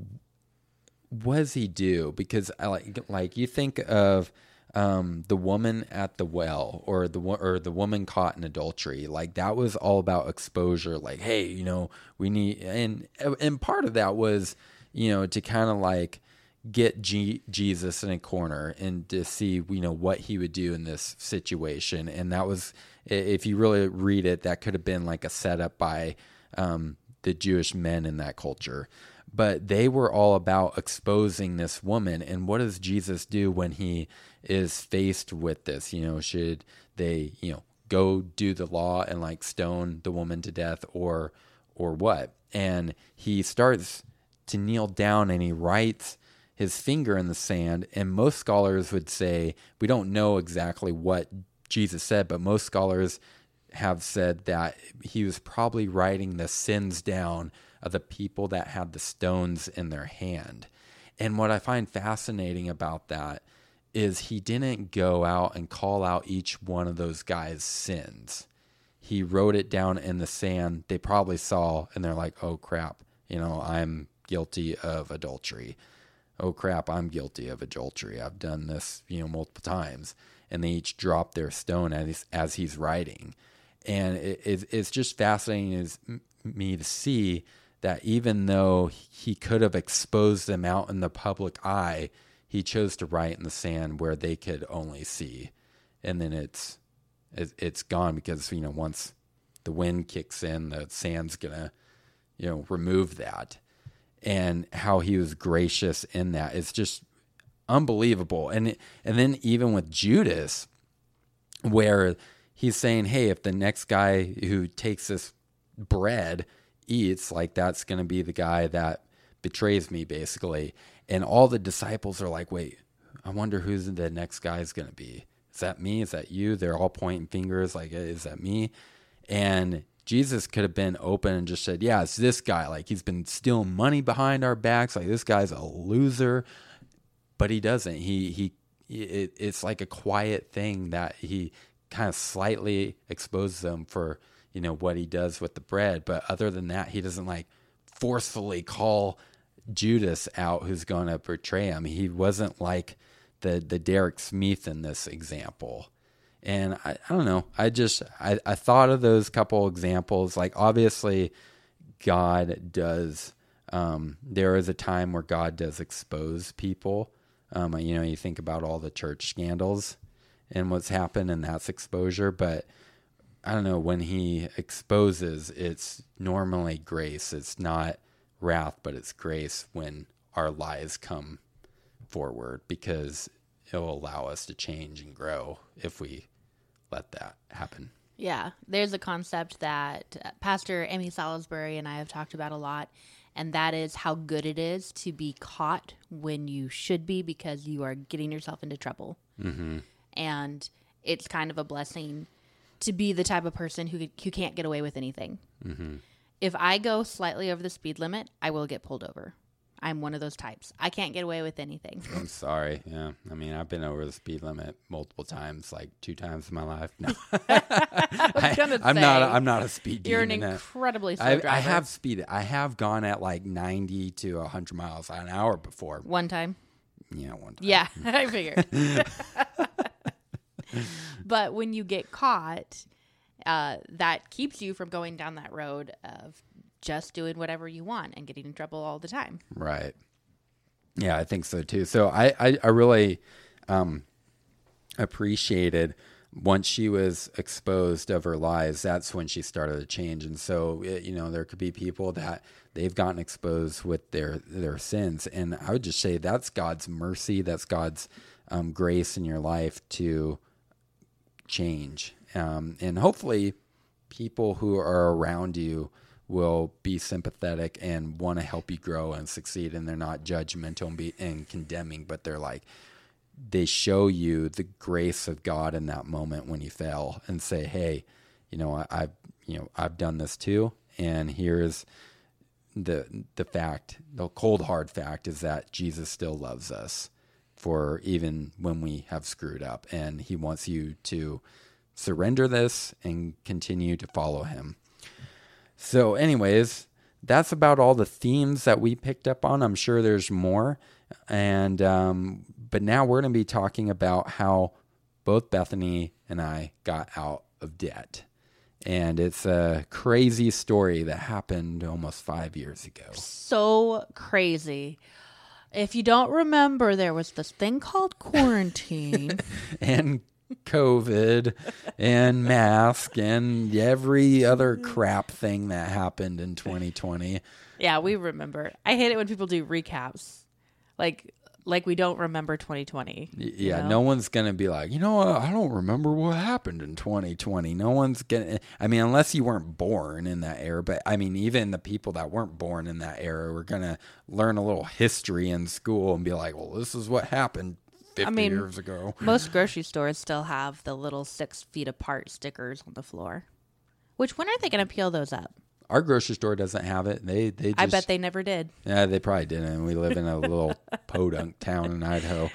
[SPEAKER 1] what does he do? Because I like you think of the woman at the well, or the woman caught in adultery. Like that was all about exposure. Like, hey, you know, we need, and part of that was, you know, to kind of like get Jesus in a corner and to see, you know, what he would do in this situation. And that was, if you really read it, that could have been like a setup by the Jewish men in that culture. But they were all about exposing this woman. And what does Jesus do when he is faced with this? You know, should they, you know, go do the law and like stone the woman to death, or what? And he starts to kneel down and he writes his finger in the sand. And most scholars would say, we don't know exactly what Jesus said, but most scholars have said that he was probably writing the sins down of the people that had the stones in their hand. And what I find fascinating about that is he didn't go out and call out each one of those guys' sins. He wrote it down in the sand. They probably saw, and they're like, oh crap, you know, I'm guilty of adultery. Oh crap, I'm guilty of adultery. I've done this, you know, multiple times. And they each drop their stone as he's writing. And it's just fascinating as me to see that even though he could have exposed them out in the public eye, he chose to write in the sand where they could only see. And then it's gone because, you know, once the wind kicks in, the sand's gonna, you know, remove that. And how he was gracious in that is just unbelievable. And then even with Judas, where he's saying, hey, if the next guy who takes this bread eats, like that's going to be the guy that betrays me, basically. And all the disciples are like, wait, I wonder who's the next guy is going to be. Is that me? Is that you? They're all pointing fingers like, is that me? And Jesus could have been open and just said, yeah, it's this guy. Like he's been stealing money behind our backs. Like this guy's a loser. But he doesn't. It's like a quiet thing that he kind of slightly exposes them for, you know, what he does with the bread. But other than that, he doesn't like forcefully call Judas out who's going to betray him. He wasn't like the Derek Smith in this example. And I don't know. I thought of those couple examples. Like obviously God does, there is a time where God does expose people. You know, you think about all the church scandals and what's happened, and that's exposure. But I don't know, when he exposes, it's normally grace. It's not wrath, but it's grace when our lies come forward, because it'll allow us to change and grow if we let that happen.
[SPEAKER 2] Yeah, there's a concept that Pastor Emmy Salisbury and I have talked about a lot, and that is how good it is to be caught when you should be, because you are getting yourself into trouble.
[SPEAKER 1] Mm-hmm.
[SPEAKER 2] And it's kind of a blessing to be the type of person who can't get away with anything.
[SPEAKER 1] Mm-hmm.
[SPEAKER 2] If I go slightly over the speed limit, I will get pulled over. I'm one of those types. I can't get away with anything.
[SPEAKER 1] I'm sorry. Yeah. I mean, I've been over the speed limit multiple times, like 2 times in my life. No. I'm not a speed
[SPEAKER 2] You're an
[SPEAKER 1] demon.
[SPEAKER 2] incredibly slow driver.
[SPEAKER 1] I have speed. I have gone at like 90 to 100 miles an hour before.
[SPEAKER 2] One time?
[SPEAKER 1] Yeah, one time.
[SPEAKER 2] Yeah, I figured. But when you get caught, that keeps you from going down that road of just doing whatever you want and getting in trouble all the time.
[SPEAKER 1] Right. Yeah, I think so too. So I really appreciated once she was exposed of her lies, that's when she started to change. And so, there could be people that they've gotten exposed with their sins. And I would just say that's God's mercy. That's God's grace in your life to change. And hopefully people who are around you will be sympathetic and want to help you grow and succeed. And they're not judgmental and condemning, but they show you the grace of God in that moment when you fail and say, hey, I've done this too. And here's the fact, the cold, hard fact is that Jesus still loves us for even when we have screwed up. And he wants you to surrender this and continue to follow him. So anyways, that's about all the themes that we picked up on. I'm sure there's more. And, but now we're going to be talking about how both Bethany and I got out of debt. And it's a crazy story that happened almost 5 years ago.
[SPEAKER 2] So crazy. If you don't remember, there was this thing called quarantine.
[SPEAKER 1] And COVID and mask and every other crap thing that happened in 2020.
[SPEAKER 2] Yeah, we remember. I hate it when people do recaps. Like we don't remember 2020.
[SPEAKER 1] Yeah, no one's going to be like, I don't remember what happened in 2020. No one's going to, unless you weren't born in that era. But even the people that weren't born in that era were going to learn a little history in school and be like, well, this is what happened 50 years ago.
[SPEAKER 2] Most grocery stores still have the little 6 feet apart stickers on the floor. Which when are they going to peel those up?
[SPEAKER 1] Our grocery store doesn't have it. They just,
[SPEAKER 2] I bet they never did.
[SPEAKER 1] Yeah, they probably didn't. We live in a little podunk town in Idaho.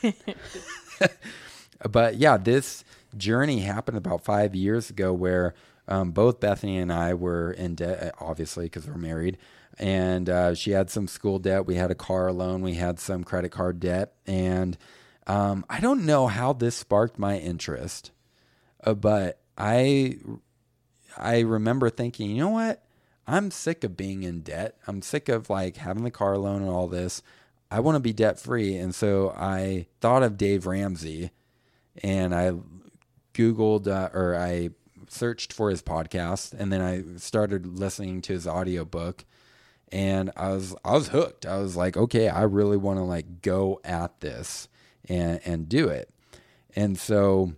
[SPEAKER 1] But yeah, this journey happened about 5 years ago where both Bethany and I were in debt, obviously, because we're married. And she had some school debt. We had a car loan. We had some credit card debt. And I don't know how this sparked my interest, but I remember thinking, you know what? I'm sick of being in debt. I'm sick of having the car loan and all this. I want to be debt free. And so I thought of Dave Ramsey and I Googled or I searched for his podcast, and then I started listening to his audiobook, and I was hooked. I was like, okay, I really want to go at this and do it. And so,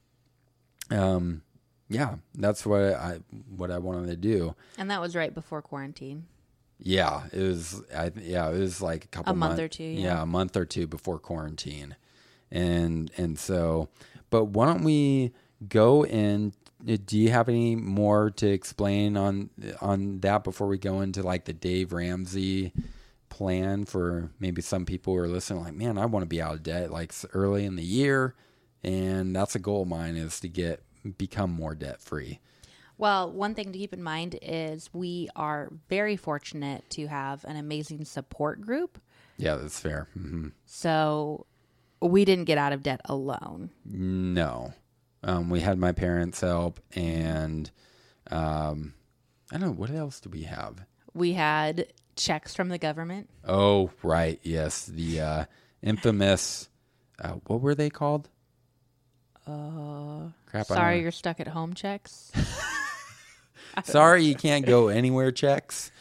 [SPEAKER 1] yeah, that's what I wanted to do.
[SPEAKER 2] And that was right before quarantine.
[SPEAKER 1] Yeah, it was. It was like a
[SPEAKER 2] month or two.
[SPEAKER 1] Yeah, a month or two before quarantine, and so. But why don't we go in? Do you have any more to explain on that before we go into the Dave Ramsey plan for maybe some people who are listening? Like, man, I want to be out of debt early in the year, and that's a goal of mine is to become more debt free.
[SPEAKER 2] Well, one thing to keep in mind is we are very fortunate to have an amazing support group.
[SPEAKER 1] Yeah, that's fair. Mm-hmm.
[SPEAKER 2] So we didn't get out of debt alone.
[SPEAKER 1] No. We had my parents' help, and I don't know, what else do we have?
[SPEAKER 2] We had checks from the government.
[SPEAKER 1] Oh, right. Yes. The infamous, what were they called? Crap.
[SPEAKER 2] Sorry, you're stuck at home checks.
[SPEAKER 1] Sorry, you can't go anywhere checks.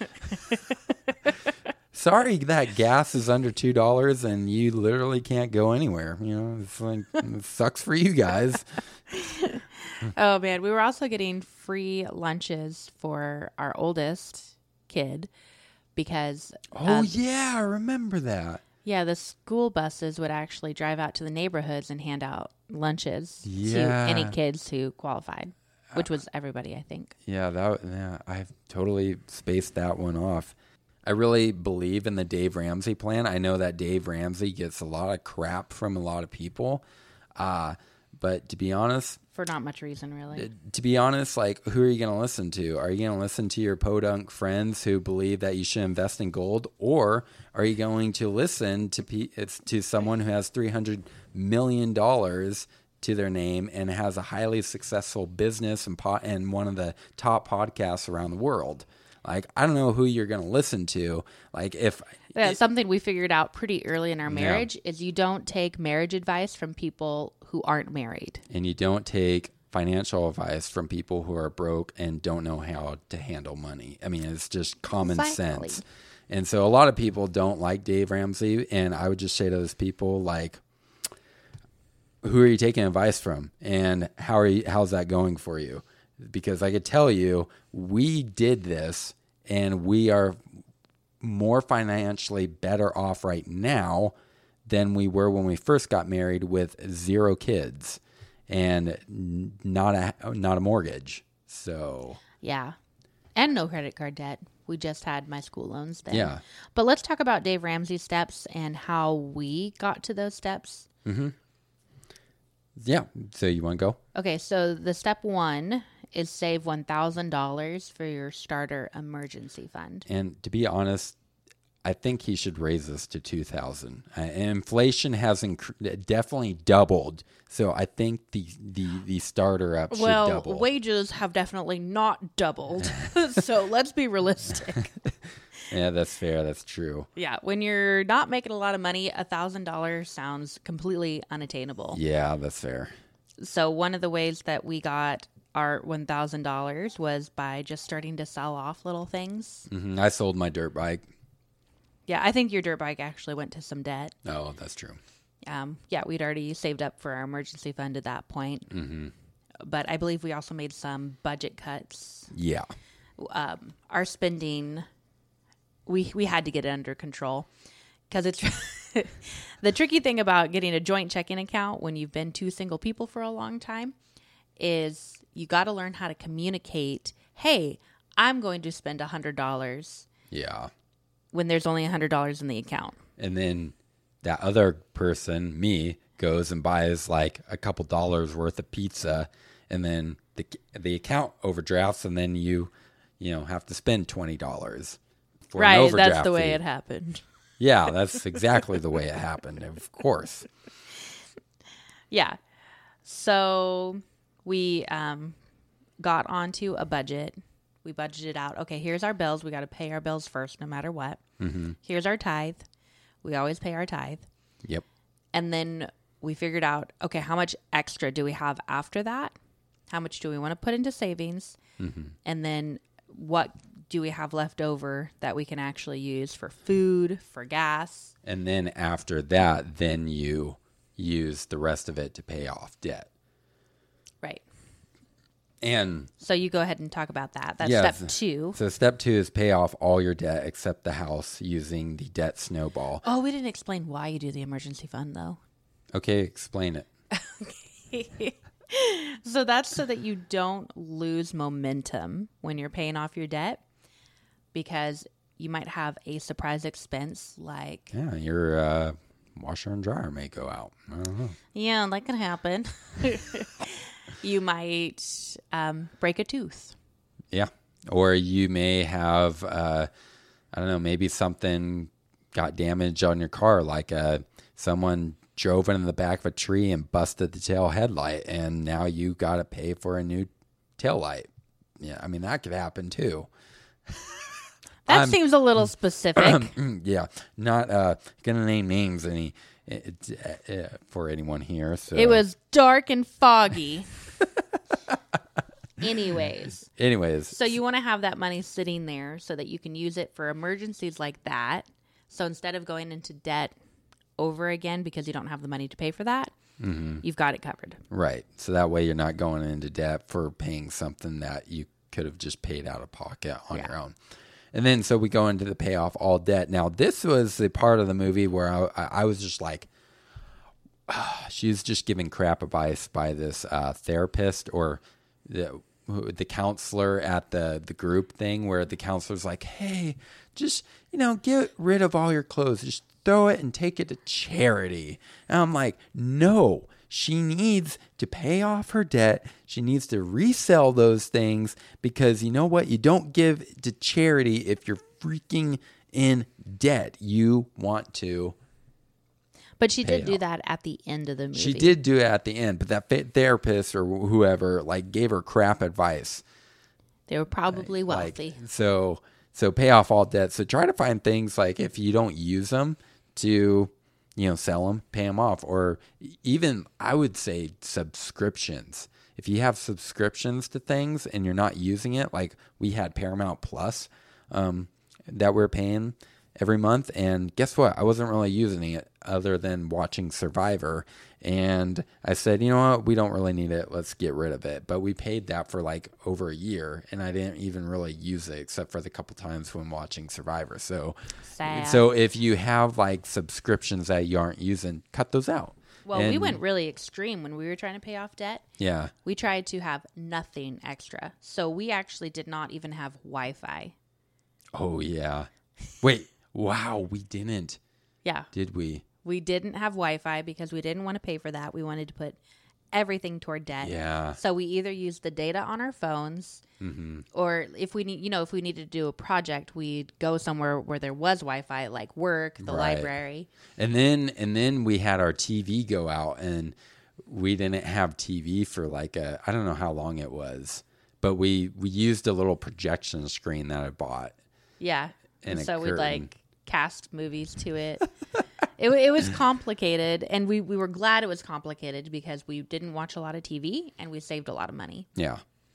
[SPEAKER 1] Sorry that gas is under $2 and you literally can't go anywhere. It's it sucks for you guys.
[SPEAKER 2] Oh man, we were also getting free lunches for our oldest kid because
[SPEAKER 1] yeah, I remember that.
[SPEAKER 2] Yeah, the school buses would actually drive out to the neighborhoods and hand out lunches to any kids who qualified. which was everybody, I think.
[SPEAKER 1] Yeah, I've totally spaced that one off. I really believe in the Dave Ramsey plan. I know that Dave Ramsey gets a lot of crap from a lot of people. But to be honest,
[SPEAKER 2] For not much reason, really.
[SPEAKER 1] like, who are you going to listen to? Are you going to listen to your podunk friends who believe that you should invest in gold? Or are you going to listen to someone who has $300 million to their name and has a highly successful business and one of the top podcasts around the world? Like, I don't know who you're going to listen to. Like,
[SPEAKER 2] Something we figured out pretty early in our marriage is you don't take marriage advice from people who aren't married.
[SPEAKER 1] And you don't take financial advice from people who are broke and don't know how to handle money. I mean, it's just common sense. And so a lot of people don't like Dave Ramsey. And I would just say to those people, like, who are you taking advice from? And how's that going for you? Because I could tell you, we did this and we are more financially better off right now than we were when we first got married with 0 kids and not a mortgage. So
[SPEAKER 2] yeah, and no credit card debt. We just had my school loans then.
[SPEAKER 1] Yeah.
[SPEAKER 2] But let's talk about Dave Ramsey's steps and how we got to those steps.
[SPEAKER 1] Mm-hmm. Yeah. So you want to go?
[SPEAKER 2] Okay. So the step 1 is save $1,000 for your starter emergency fund.
[SPEAKER 1] And to be honest, I think he should raise this to 2,000. Inflation has definitely doubled, so I think the starter up should double.
[SPEAKER 2] Well, wages have definitely not doubled, so let's be realistic.
[SPEAKER 1] Yeah, that's fair. That's true.
[SPEAKER 2] Yeah, when you're not making a lot of money, $1,000 sounds completely unattainable.
[SPEAKER 1] Yeah, that's fair.
[SPEAKER 2] So one of the ways that we got our $1,000 was by just starting to sell off little things.
[SPEAKER 1] Mm-hmm. I sold my dirt bike.
[SPEAKER 2] Yeah, I think your dirt bike actually went to some debt.
[SPEAKER 1] Oh, that's true.
[SPEAKER 2] Yeah, we'd already saved up for our emergency fund at that point. Mm-hmm. But I believe we also made some budget cuts.
[SPEAKER 1] Yeah.
[SPEAKER 2] Our spending, we had to get it under control because it's the tricky thing about getting a joint checking account when you've been 2 single people for a long time is you got to learn how to communicate, hey, I'm going to spend $100.
[SPEAKER 1] Yeah.
[SPEAKER 2] When there's only $100 in the account.
[SPEAKER 1] And then that other person, me, goes and buys like a couple dollars worth of pizza, and then the account overdrafts, and then you have to spend $20 for an overdraft.
[SPEAKER 2] That's the way
[SPEAKER 1] fee.
[SPEAKER 2] it happened.
[SPEAKER 1] Yeah, that's exactly the way it happened, of course.
[SPEAKER 2] Yeah. So we got onto a budget. We budgeted out, okay, here's our bills. We got to pay our bills first no matter what. Mm-hmm. Here's our tithe. We always pay our tithe.
[SPEAKER 1] Yep.
[SPEAKER 2] And then we figured out, okay, how much extra do we have after that? How much do we want to put into savings? Mm-hmm. And then what do we have left over that we can actually use for food, for gas?
[SPEAKER 1] And then after that, then you use the rest of it to pay off debt.
[SPEAKER 2] Right.
[SPEAKER 1] And
[SPEAKER 2] so you go ahead and talk about that. That's step 2.
[SPEAKER 1] So step 2 is pay off all your debt except the house using the debt snowball.
[SPEAKER 2] Oh, we didn't explain why you do the emergency fund, though.
[SPEAKER 1] Okay, explain it.
[SPEAKER 2] Okay. So that's so that you don't lose momentum when you're paying off your debt, because you might have a surprise expense like...
[SPEAKER 1] Yeah, your washer and dryer may go out. I don't know.
[SPEAKER 2] Yeah, that can happen. You might break a tooth.
[SPEAKER 1] Yeah. Or you may have, I don't know, maybe something got damaged on your car, like someone drove into the back of a tree and busted the tail headlight, and now you got to pay for a new tail light. Yeah, I mean, that could happen too.
[SPEAKER 2] That seems a little specific.
[SPEAKER 1] Yeah, not going to name names for anyone here. So.
[SPEAKER 2] It was dark and foggy. Anyways. So you want to have that money sitting there so that you can use it for emergencies like that. So instead of going into debt over again because you don't have the money to pay for that, you've got it covered.
[SPEAKER 1] Right. So that way you're not going into debt for paying something that you could have just paid out of pocket on your own. And then so we go into the pay off all debt. Now, this was the part of the movie where I was just like, she was just giving crap advice by this therapist, or the counselor at the group thing where the counselor's like, hey, just, get rid of all your clothes. Just throw it and take it to charity. And I'm like, no, she needs to pay off her debt. She needs to resell those things because you know what? You don't give to charity if you're freaking in debt. You want to.
[SPEAKER 2] But she did do that at the end of the movie.
[SPEAKER 1] She did do it at the end, but that therapist or whoever gave her crap advice.
[SPEAKER 2] They were probably wealthy.
[SPEAKER 1] So pay off all debt. So try to find things if you don't use them to, sell them, pay them off, or even I would say subscriptions. If you have subscriptions to things and you're not using it, like we had Paramount Plus that we're paying every month, and guess what? I wasn't really using it other than watching Survivor, and I said, you know what? We don't really need it. Let's get rid of it. But we paid that for over a year, and I didn't even really use it except for the couple times when watching Survivor. So,
[SPEAKER 2] sad.
[SPEAKER 1] So if you have subscriptions that you aren't using, cut those out.
[SPEAKER 2] Well, we went really extreme when we were trying to pay off debt.
[SPEAKER 1] Yeah.
[SPEAKER 2] We tried to have nothing extra. So we actually did not even have Wi-Fi.
[SPEAKER 1] Oh, yeah. Wait. Wow, we didn't.
[SPEAKER 2] Yeah.
[SPEAKER 1] Did we?
[SPEAKER 2] We didn't have Wi-Fi because we didn't want to pay for that. We wanted to put everything toward debt.
[SPEAKER 1] Yeah.
[SPEAKER 2] So we either used the data on our phones, or if we need, if we needed to do a project, we'd go somewhere where there was Wi-Fi, like work, the library.
[SPEAKER 1] And then we had our TV go out, and we didn't have TV for I don't know how long it was, but we used a little projection screen that I bought.
[SPEAKER 2] Yeah.
[SPEAKER 1] And
[SPEAKER 2] so we'd cast movies to it. It was complicated, and we were glad it was complicated because we didn't watch a lot of TV and we saved a lot of money.
[SPEAKER 1] Yeah.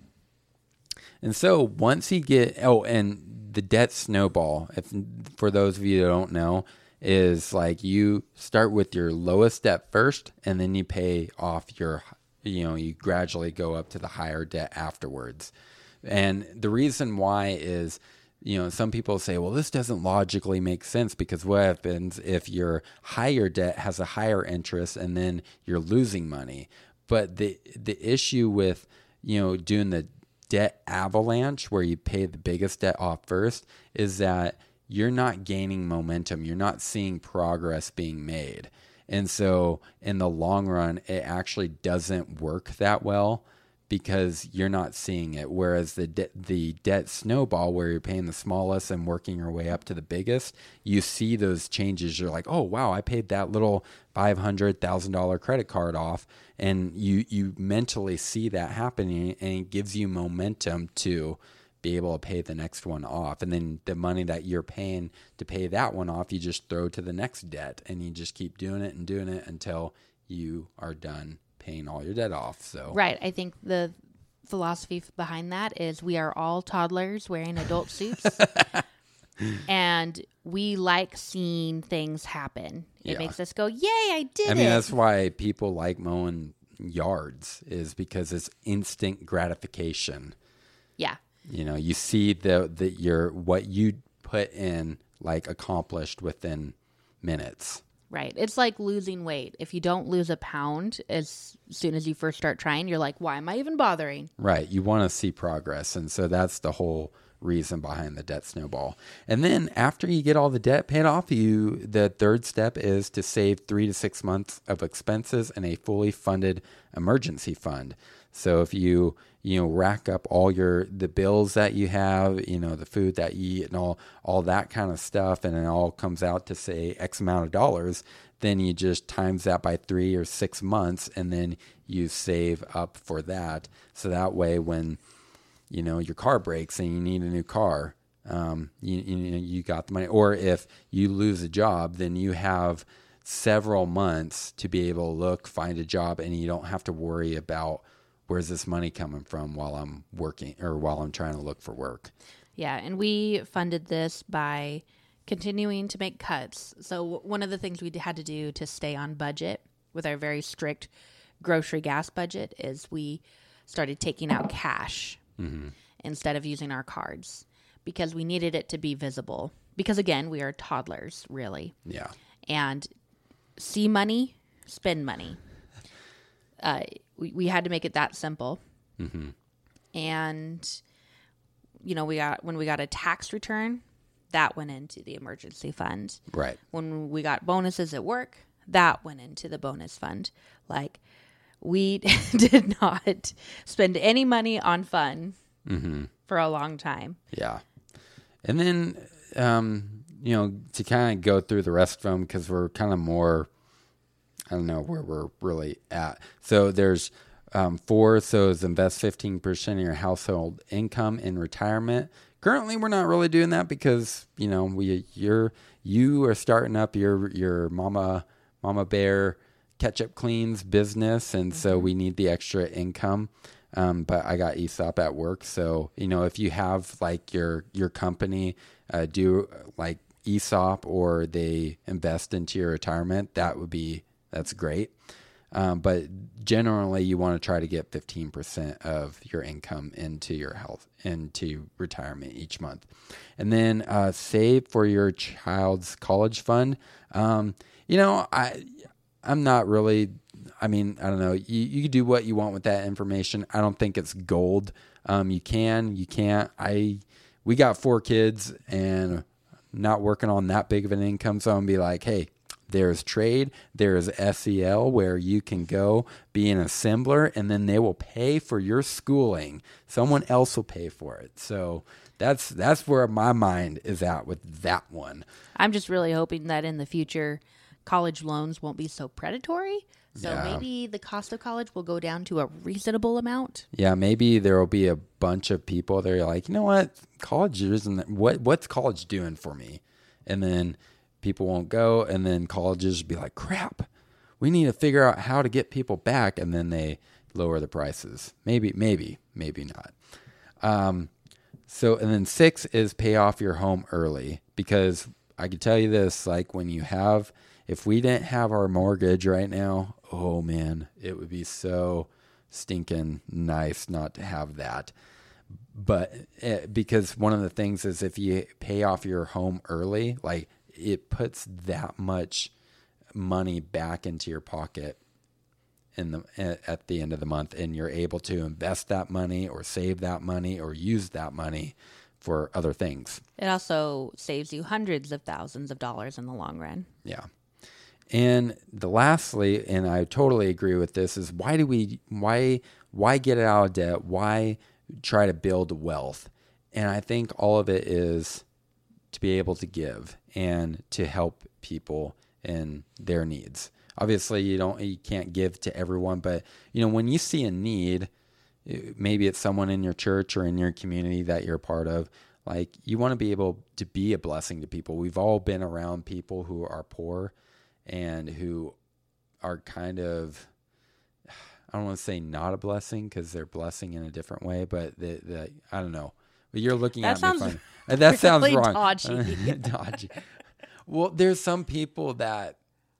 [SPEAKER 1] And so once you get and the debt snowball, for those of you that don't know, is you start with your lowest debt first, and then you pay off you gradually go up to the higher debt afterwards. And the reason why is, some people say, well, this doesn't logically make sense because what happens if your higher debt has a higher interest and then you're losing money? But the issue with, doing the debt avalanche where you pay the biggest debt off first is that you're not gaining momentum. You're not seeing progress being made. And so in the long run, it actually doesn't work that well, because you're not seeing it. Whereas the debt snowball, where you're paying the smallest and working your way up to the biggest, you see those changes. You're like, oh, wow, I paid that little $500,000 credit card off. And you mentally see that happening, and it gives you momentum to be able to pay the next one off. And then the money that you're paying to pay that one off, you just throw to the next debt, and you just keep doing it until you are done paying all your debt off. So
[SPEAKER 2] right. I think the philosophy behind that is we are all toddlers wearing adult suits, and we like seeing things happen. It makes us go, yay, I did it.
[SPEAKER 1] I mean, that's why people like mowing yards, is because it's instant gratification.
[SPEAKER 2] Yeah.
[SPEAKER 1] You see what you put in accomplished within minutes.
[SPEAKER 2] Right. It's like losing weight. If you don't lose a pound as soon as you first start trying, you're like, why am I even bothering?
[SPEAKER 1] Right. You want to see progress. And so that's the whole reason behind the debt snowball. And then after you get all the debt paid off, the third step is to save 3 to 6 months of expenses in a fully funded emergency fund. So if you rack up all the bills that you have, the food that you eat and all that kind of stuff, and it all comes out to say X amount of dollars, then you just times that by 3 or 6 months, and then you save up for that. So that way when, your car breaks and you need a new car, you got the money. Or if you lose a job, then you have several months to be able to find a job, and you don't have to worry about where's this money coming from while I'm working or while I'm trying to look for work.
[SPEAKER 2] Yeah, and we funded this by continuing to make cuts. So one of the things we had to do to stay on budget with our very strict grocery gas budget is we started taking out cash instead of using our cards, because we needed it to be visible. Because again, we are toddlers, really.
[SPEAKER 1] Yeah.
[SPEAKER 2] And see money, spend money. We had to make it that simple. And, when we got a tax return, that went into the emergency fund.
[SPEAKER 1] Right.
[SPEAKER 2] When we got bonuses at work, that went into the bonus fund. Like, we did not spend any money on fun for a long time.
[SPEAKER 1] Yeah. And then, to kind of go through the rest of them, because we're kind of more, I don't know where we're really at. So there's 4, so is invest 15% of your household income in retirement. Currently, we're not really doing that because, you are starting up your mama bear ketchup cleans business, and so we need the extra income. But I got ESOP at work, so if you have like your company do like ESOP or they invest into your retirement, that's great. But generally, you want to try to get 15% of your income into retirement each month. And then save for your child's college fund. I'm not really, I don't know. You can do what you want with that information. I don't think it's gold. You can't. We got 4 kids and not working on that big of an income. So I'm going to be like, hey, there's trade, there's SEL where you can go be an assembler and then they will pay for your schooling. Someone else will pay for it. So that's where my mind is at with that one.
[SPEAKER 2] I'm just really hoping that in the future, college loans won't be so predatory. So maybe the cost of college will go down to a reasonable amount. Yeah,
[SPEAKER 1] maybe there will be a bunch of people that are like, you know what, college isn't, what's college doing for me? And then people won't go, and then colleges be like, crap, we need to figure out how to get people back, and then they lower the prices. Maybe not. And then 6 is pay off your home early, because I can tell you this, like if we didn't have our mortgage right now, oh man, it would be so stinking nice not to have that. But because one of the things is if you pay off your home early, like it puts that much money back into your pocket at the end of the month, and you're able to invest that money or save that money or use that money for other things.
[SPEAKER 2] It also saves you hundreds of thousands of dollars in the long run.
[SPEAKER 1] Yeah. And lastly, and I totally agree with this, is why get it out of debt? Why try to build wealth? And I think all of it is to be able to give and to help people in their needs. Obviously, you can't give to everyone, but when you see a need, maybe it's someone in your church or in your community that you're a part of, like you want to be able to be a blessing to people. We've all been around people who are poor and who are kind of, I don't want to say not a blessing because they're blessing in a different way, but I don't know. But you're looking at me funny. That sounds
[SPEAKER 2] really
[SPEAKER 1] wrong.
[SPEAKER 2] Dodgy.
[SPEAKER 1] Well, there's some people that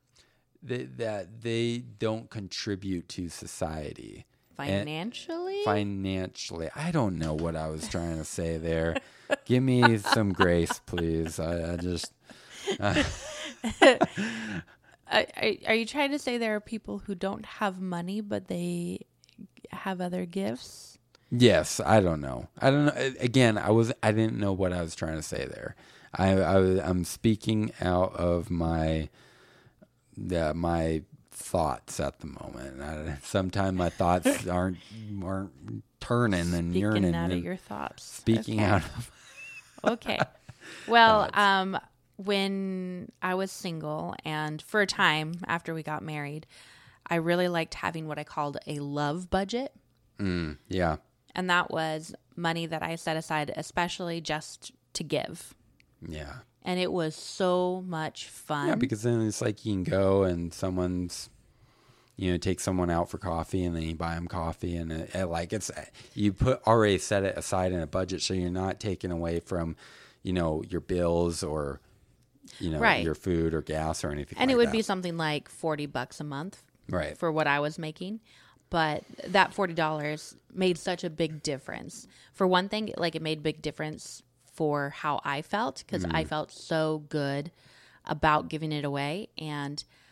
[SPEAKER 1] they don't contribute to society.
[SPEAKER 2] Financially?
[SPEAKER 1] I don't know what I was trying to say there. Give me some grace, please. I just...
[SPEAKER 2] Are you trying to say there are people who don't have money, but they have other gifts?
[SPEAKER 1] Yes, I don't know. Again, I didn't know what I was trying to say there. I'm speaking out of my thoughts at the moment. Sometimes my thoughts aren't turning and yearning.
[SPEAKER 2] Speaking out of your thoughts.
[SPEAKER 1] Speaking out of.
[SPEAKER 2] Okay. Well, when I was single and for a time after we got married, I really liked having what I called a love budget.
[SPEAKER 1] Yeah.
[SPEAKER 2] And that was money that I set aside especially just to give.
[SPEAKER 1] Yeah.
[SPEAKER 2] And it was so much fun.
[SPEAKER 1] Yeah, because then it's like you can go and someone's, take someone out for coffee and then you buy them coffee and you already set it aside in a budget, so you're not taking away from, your bills or,
[SPEAKER 2] right.
[SPEAKER 1] your food or gas or anything.
[SPEAKER 2] And
[SPEAKER 1] like
[SPEAKER 2] it would
[SPEAKER 1] that.
[SPEAKER 2] be something like $40 a month,
[SPEAKER 1] right,
[SPEAKER 2] for what I was making. But that $40 made such a big difference. For one thing, it made a big difference for how I felt, because I felt so good about giving it away. And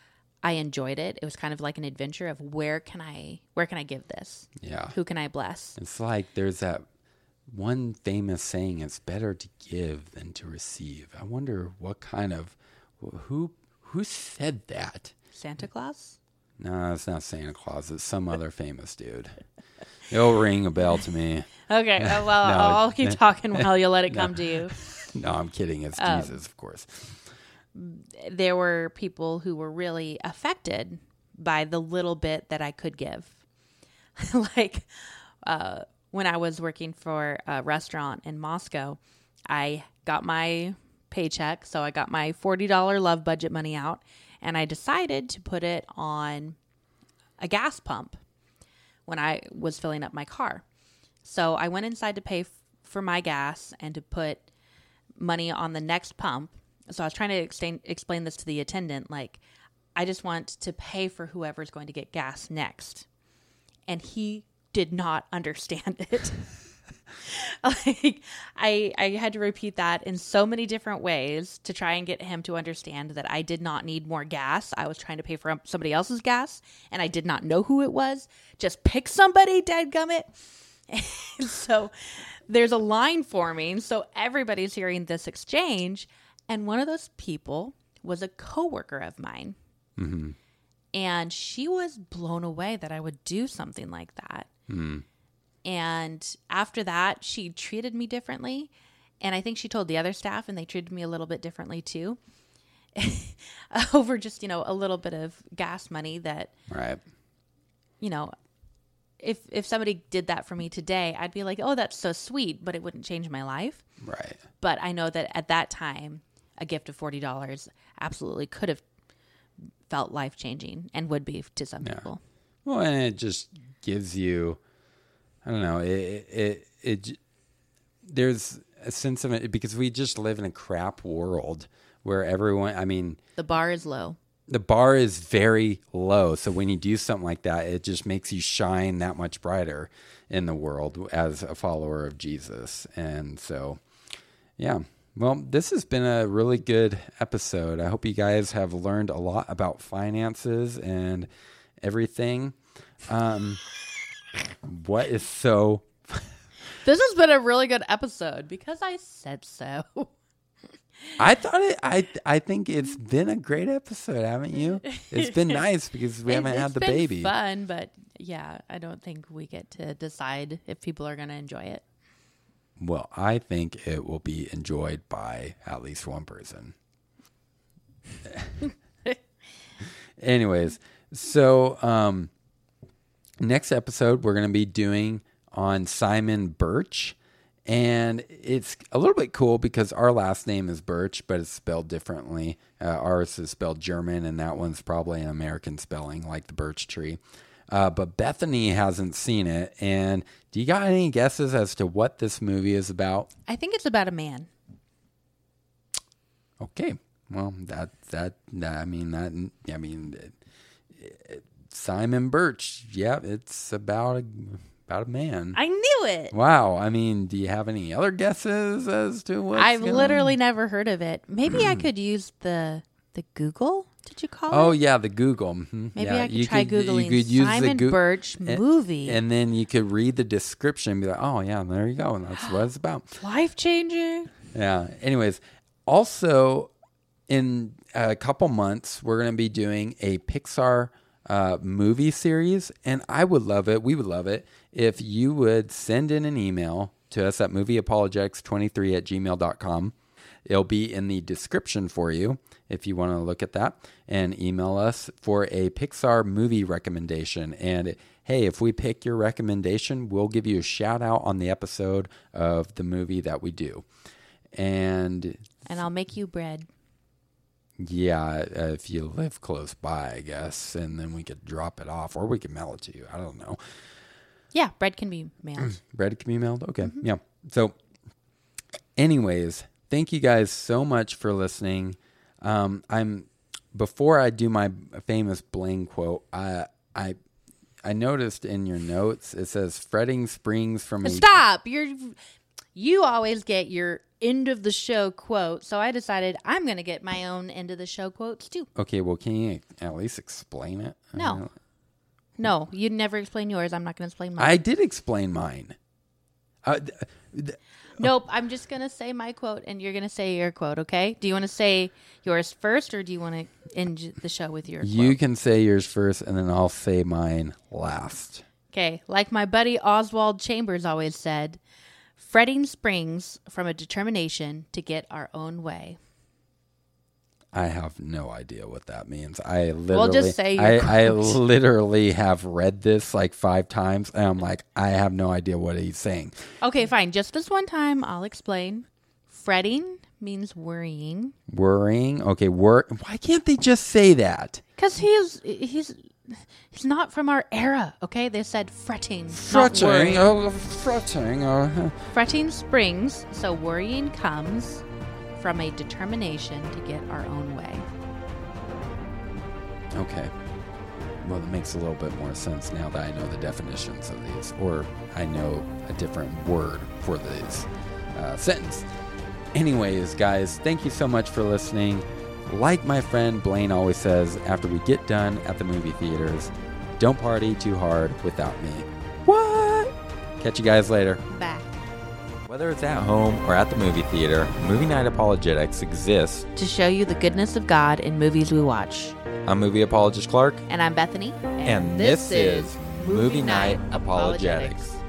[SPEAKER 2] I enjoyed it. It was kind of like an adventure of where can I give this?
[SPEAKER 1] Yeah.
[SPEAKER 2] Who can I bless?
[SPEAKER 1] It's like there's that one famous saying, it's better to give than to receive. I wonder what kind of, who said that?
[SPEAKER 2] Santa Claus?
[SPEAKER 1] No, it's not Santa Claus. It's some other famous dude. It'll ring a bell to me.
[SPEAKER 2] Okay, well, I'll keep talking while you let it come to you.
[SPEAKER 1] No, I'm kidding. It's Jesus, of course.
[SPEAKER 2] There were people who were really affected by the little bit that I could give. Like when I was working for a restaurant in Moscow, I got my paycheck. So I got my $40 love budget money out, and I decided to put it on a gas pump when I was filling up my car. So I went inside to pay for my gas and to put money on the next pump. So I was trying to explain this to the attendant, like, I just want to pay for whoever's going to get gas next. And he did not understand it. Like, I had to repeat that in so many different ways to try and get him to understand that I did not need more gas. I was trying to pay for somebody else's gas, and I did not know who it was. Just pick somebody, dadgummit. And so there's a line forming, so everybody's hearing this exchange. And one of those people was a coworker of mine.
[SPEAKER 1] Mm-hmm.
[SPEAKER 2] And she was blown away that I would do something like that.
[SPEAKER 1] Mm.
[SPEAKER 2] And after that, she treated me differently. And I think she told the other staff, and they treated me a little bit differently too. Over just, a little bit of gas money that,
[SPEAKER 1] right.
[SPEAKER 2] If somebody did that for me today, I'd be like, oh, that's so sweet, but it wouldn't change my life.
[SPEAKER 1] Right.
[SPEAKER 2] But I know that at that time, a gift of $40 absolutely could have felt life-changing and would be to some people.
[SPEAKER 1] Well, and it just gives you, I don't know, it there's a sense of it, because we just live in a crap world where everyone,
[SPEAKER 2] the bar is low.
[SPEAKER 1] The bar is very low. So when you do something like that, it just makes you shine that much brighter in the world as a follower of Jesus. And so, yeah. Well, this has been a really good episode. I hope you guys have learned a lot about finances and everything. What is so...
[SPEAKER 2] This has been a really good episode because I said so.
[SPEAKER 1] I think it's been a great episode, haven't you? It's been nice because we haven't had the baby.
[SPEAKER 2] It's been fun, but yeah, I don't think we get to decide if people are going to enjoy it.
[SPEAKER 1] Well, I think it will be enjoyed by at least one person. Anyways, so next episode we're going to be doing on Simon Birch. And it's a little bit cool because our last name is Birch, but it's spelled differently. Ours is spelled German, and that one's probably an American spelling, like the birch tree. But Bethany hasn't seen it. And do you got any guesses as to what this movie is about?
[SPEAKER 2] I think it's about a man.
[SPEAKER 1] Okay. Well, Simon Birch. Yeah, it's about a man.
[SPEAKER 2] I knew it.
[SPEAKER 1] Wow. Do you have any other guesses as to what?
[SPEAKER 2] I've literally never heard of it. Maybe I could use the Google. Did you call it?
[SPEAKER 1] Oh, yeah, the Google. Mm-hmm.
[SPEAKER 2] Maybe I could try Googling Simon Birch movie.
[SPEAKER 1] And then you could read the description and be like, oh, yeah, there you go. And that's what it's about.
[SPEAKER 2] Life-changing.
[SPEAKER 1] Yeah. Anyways, also in a couple months, we're going to be doing a Pixar movie series. And we would love it if you would send in an email to us at movieapologetics23@gmail.com. It'll be in the description for you if you want to look at that, and email us for a Pixar movie recommendation. And hey, if we pick your recommendation, we'll give you a shout out on the episode of the movie that we do. And
[SPEAKER 2] I'll make you bread.
[SPEAKER 1] Yeah, if you live close by, I guess, and then we could drop it off, or we could mail it to you. I don't know.
[SPEAKER 2] Yeah, bread can be mailed.
[SPEAKER 1] Bread can be mailed? Okay, yeah. So anyways, thank you guys so much for listening. Before I do my famous Blaine quote, I noticed in your notes, it says, fretting springs from
[SPEAKER 2] Stop! You always get your end of the show quote, so I decided I'm going to get my own end of the show quotes too.
[SPEAKER 1] Okay, well, can you at least explain it?
[SPEAKER 2] No, you never explain yours. I'm not going to explain mine.
[SPEAKER 1] I did explain mine.
[SPEAKER 2] Nope, I'm just going to say my quote, and you're going to say your quote, okay? Do you want to say yours first, or do you want to end the show with your quote?
[SPEAKER 1] You can say yours first, and then I'll say mine last.
[SPEAKER 2] Okay, like my buddy Oswald Chambers always said, fretting springs from a determination to get our own way.
[SPEAKER 1] I have no idea what that means. I literally,
[SPEAKER 2] Well, just say your
[SPEAKER 1] I
[SPEAKER 2] quote.
[SPEAKER 1] literally have read this like 5 times, and I'm like, I have no idea what he's saying.
[SPEAKER 2] Okay, fine. Just this one time, I'll explain. Fretting means worrying.
[SPEAKER 1] Worrying? Okay, why can't they just say that?
[SPEAKER 2] Because he's not from our era, okay? They said fretting, not worrying.
[SPEAKER 1] Fretting.
[SPEAKER 2] Fretting springs, so worrying comes from a determination to get our own way.
[SPEAKER 1] Okay. Well, it makes a little bit more sense now that I know the definitions of these, or I know a different word for these sentence. Anyways, guys, thank you so much for listening. Like my friend Blaine always says, after we get done at the movie theaters, don't party too hard without me. What? Catch you guys later.
[SPEAKER 2] Bye.
[SPEAKER 1] Whether it's at home or at the movie theater, Movie Night Apologetics exists.
[SPEAKER 2] To show you the goodness of God in movies we watch.
[SPEAKER 1] I'm movie apologist Clark.
[SPEAKER 2] And I'm Bethany.
[SPEAKER 1] And this is Movie Night Apologetics.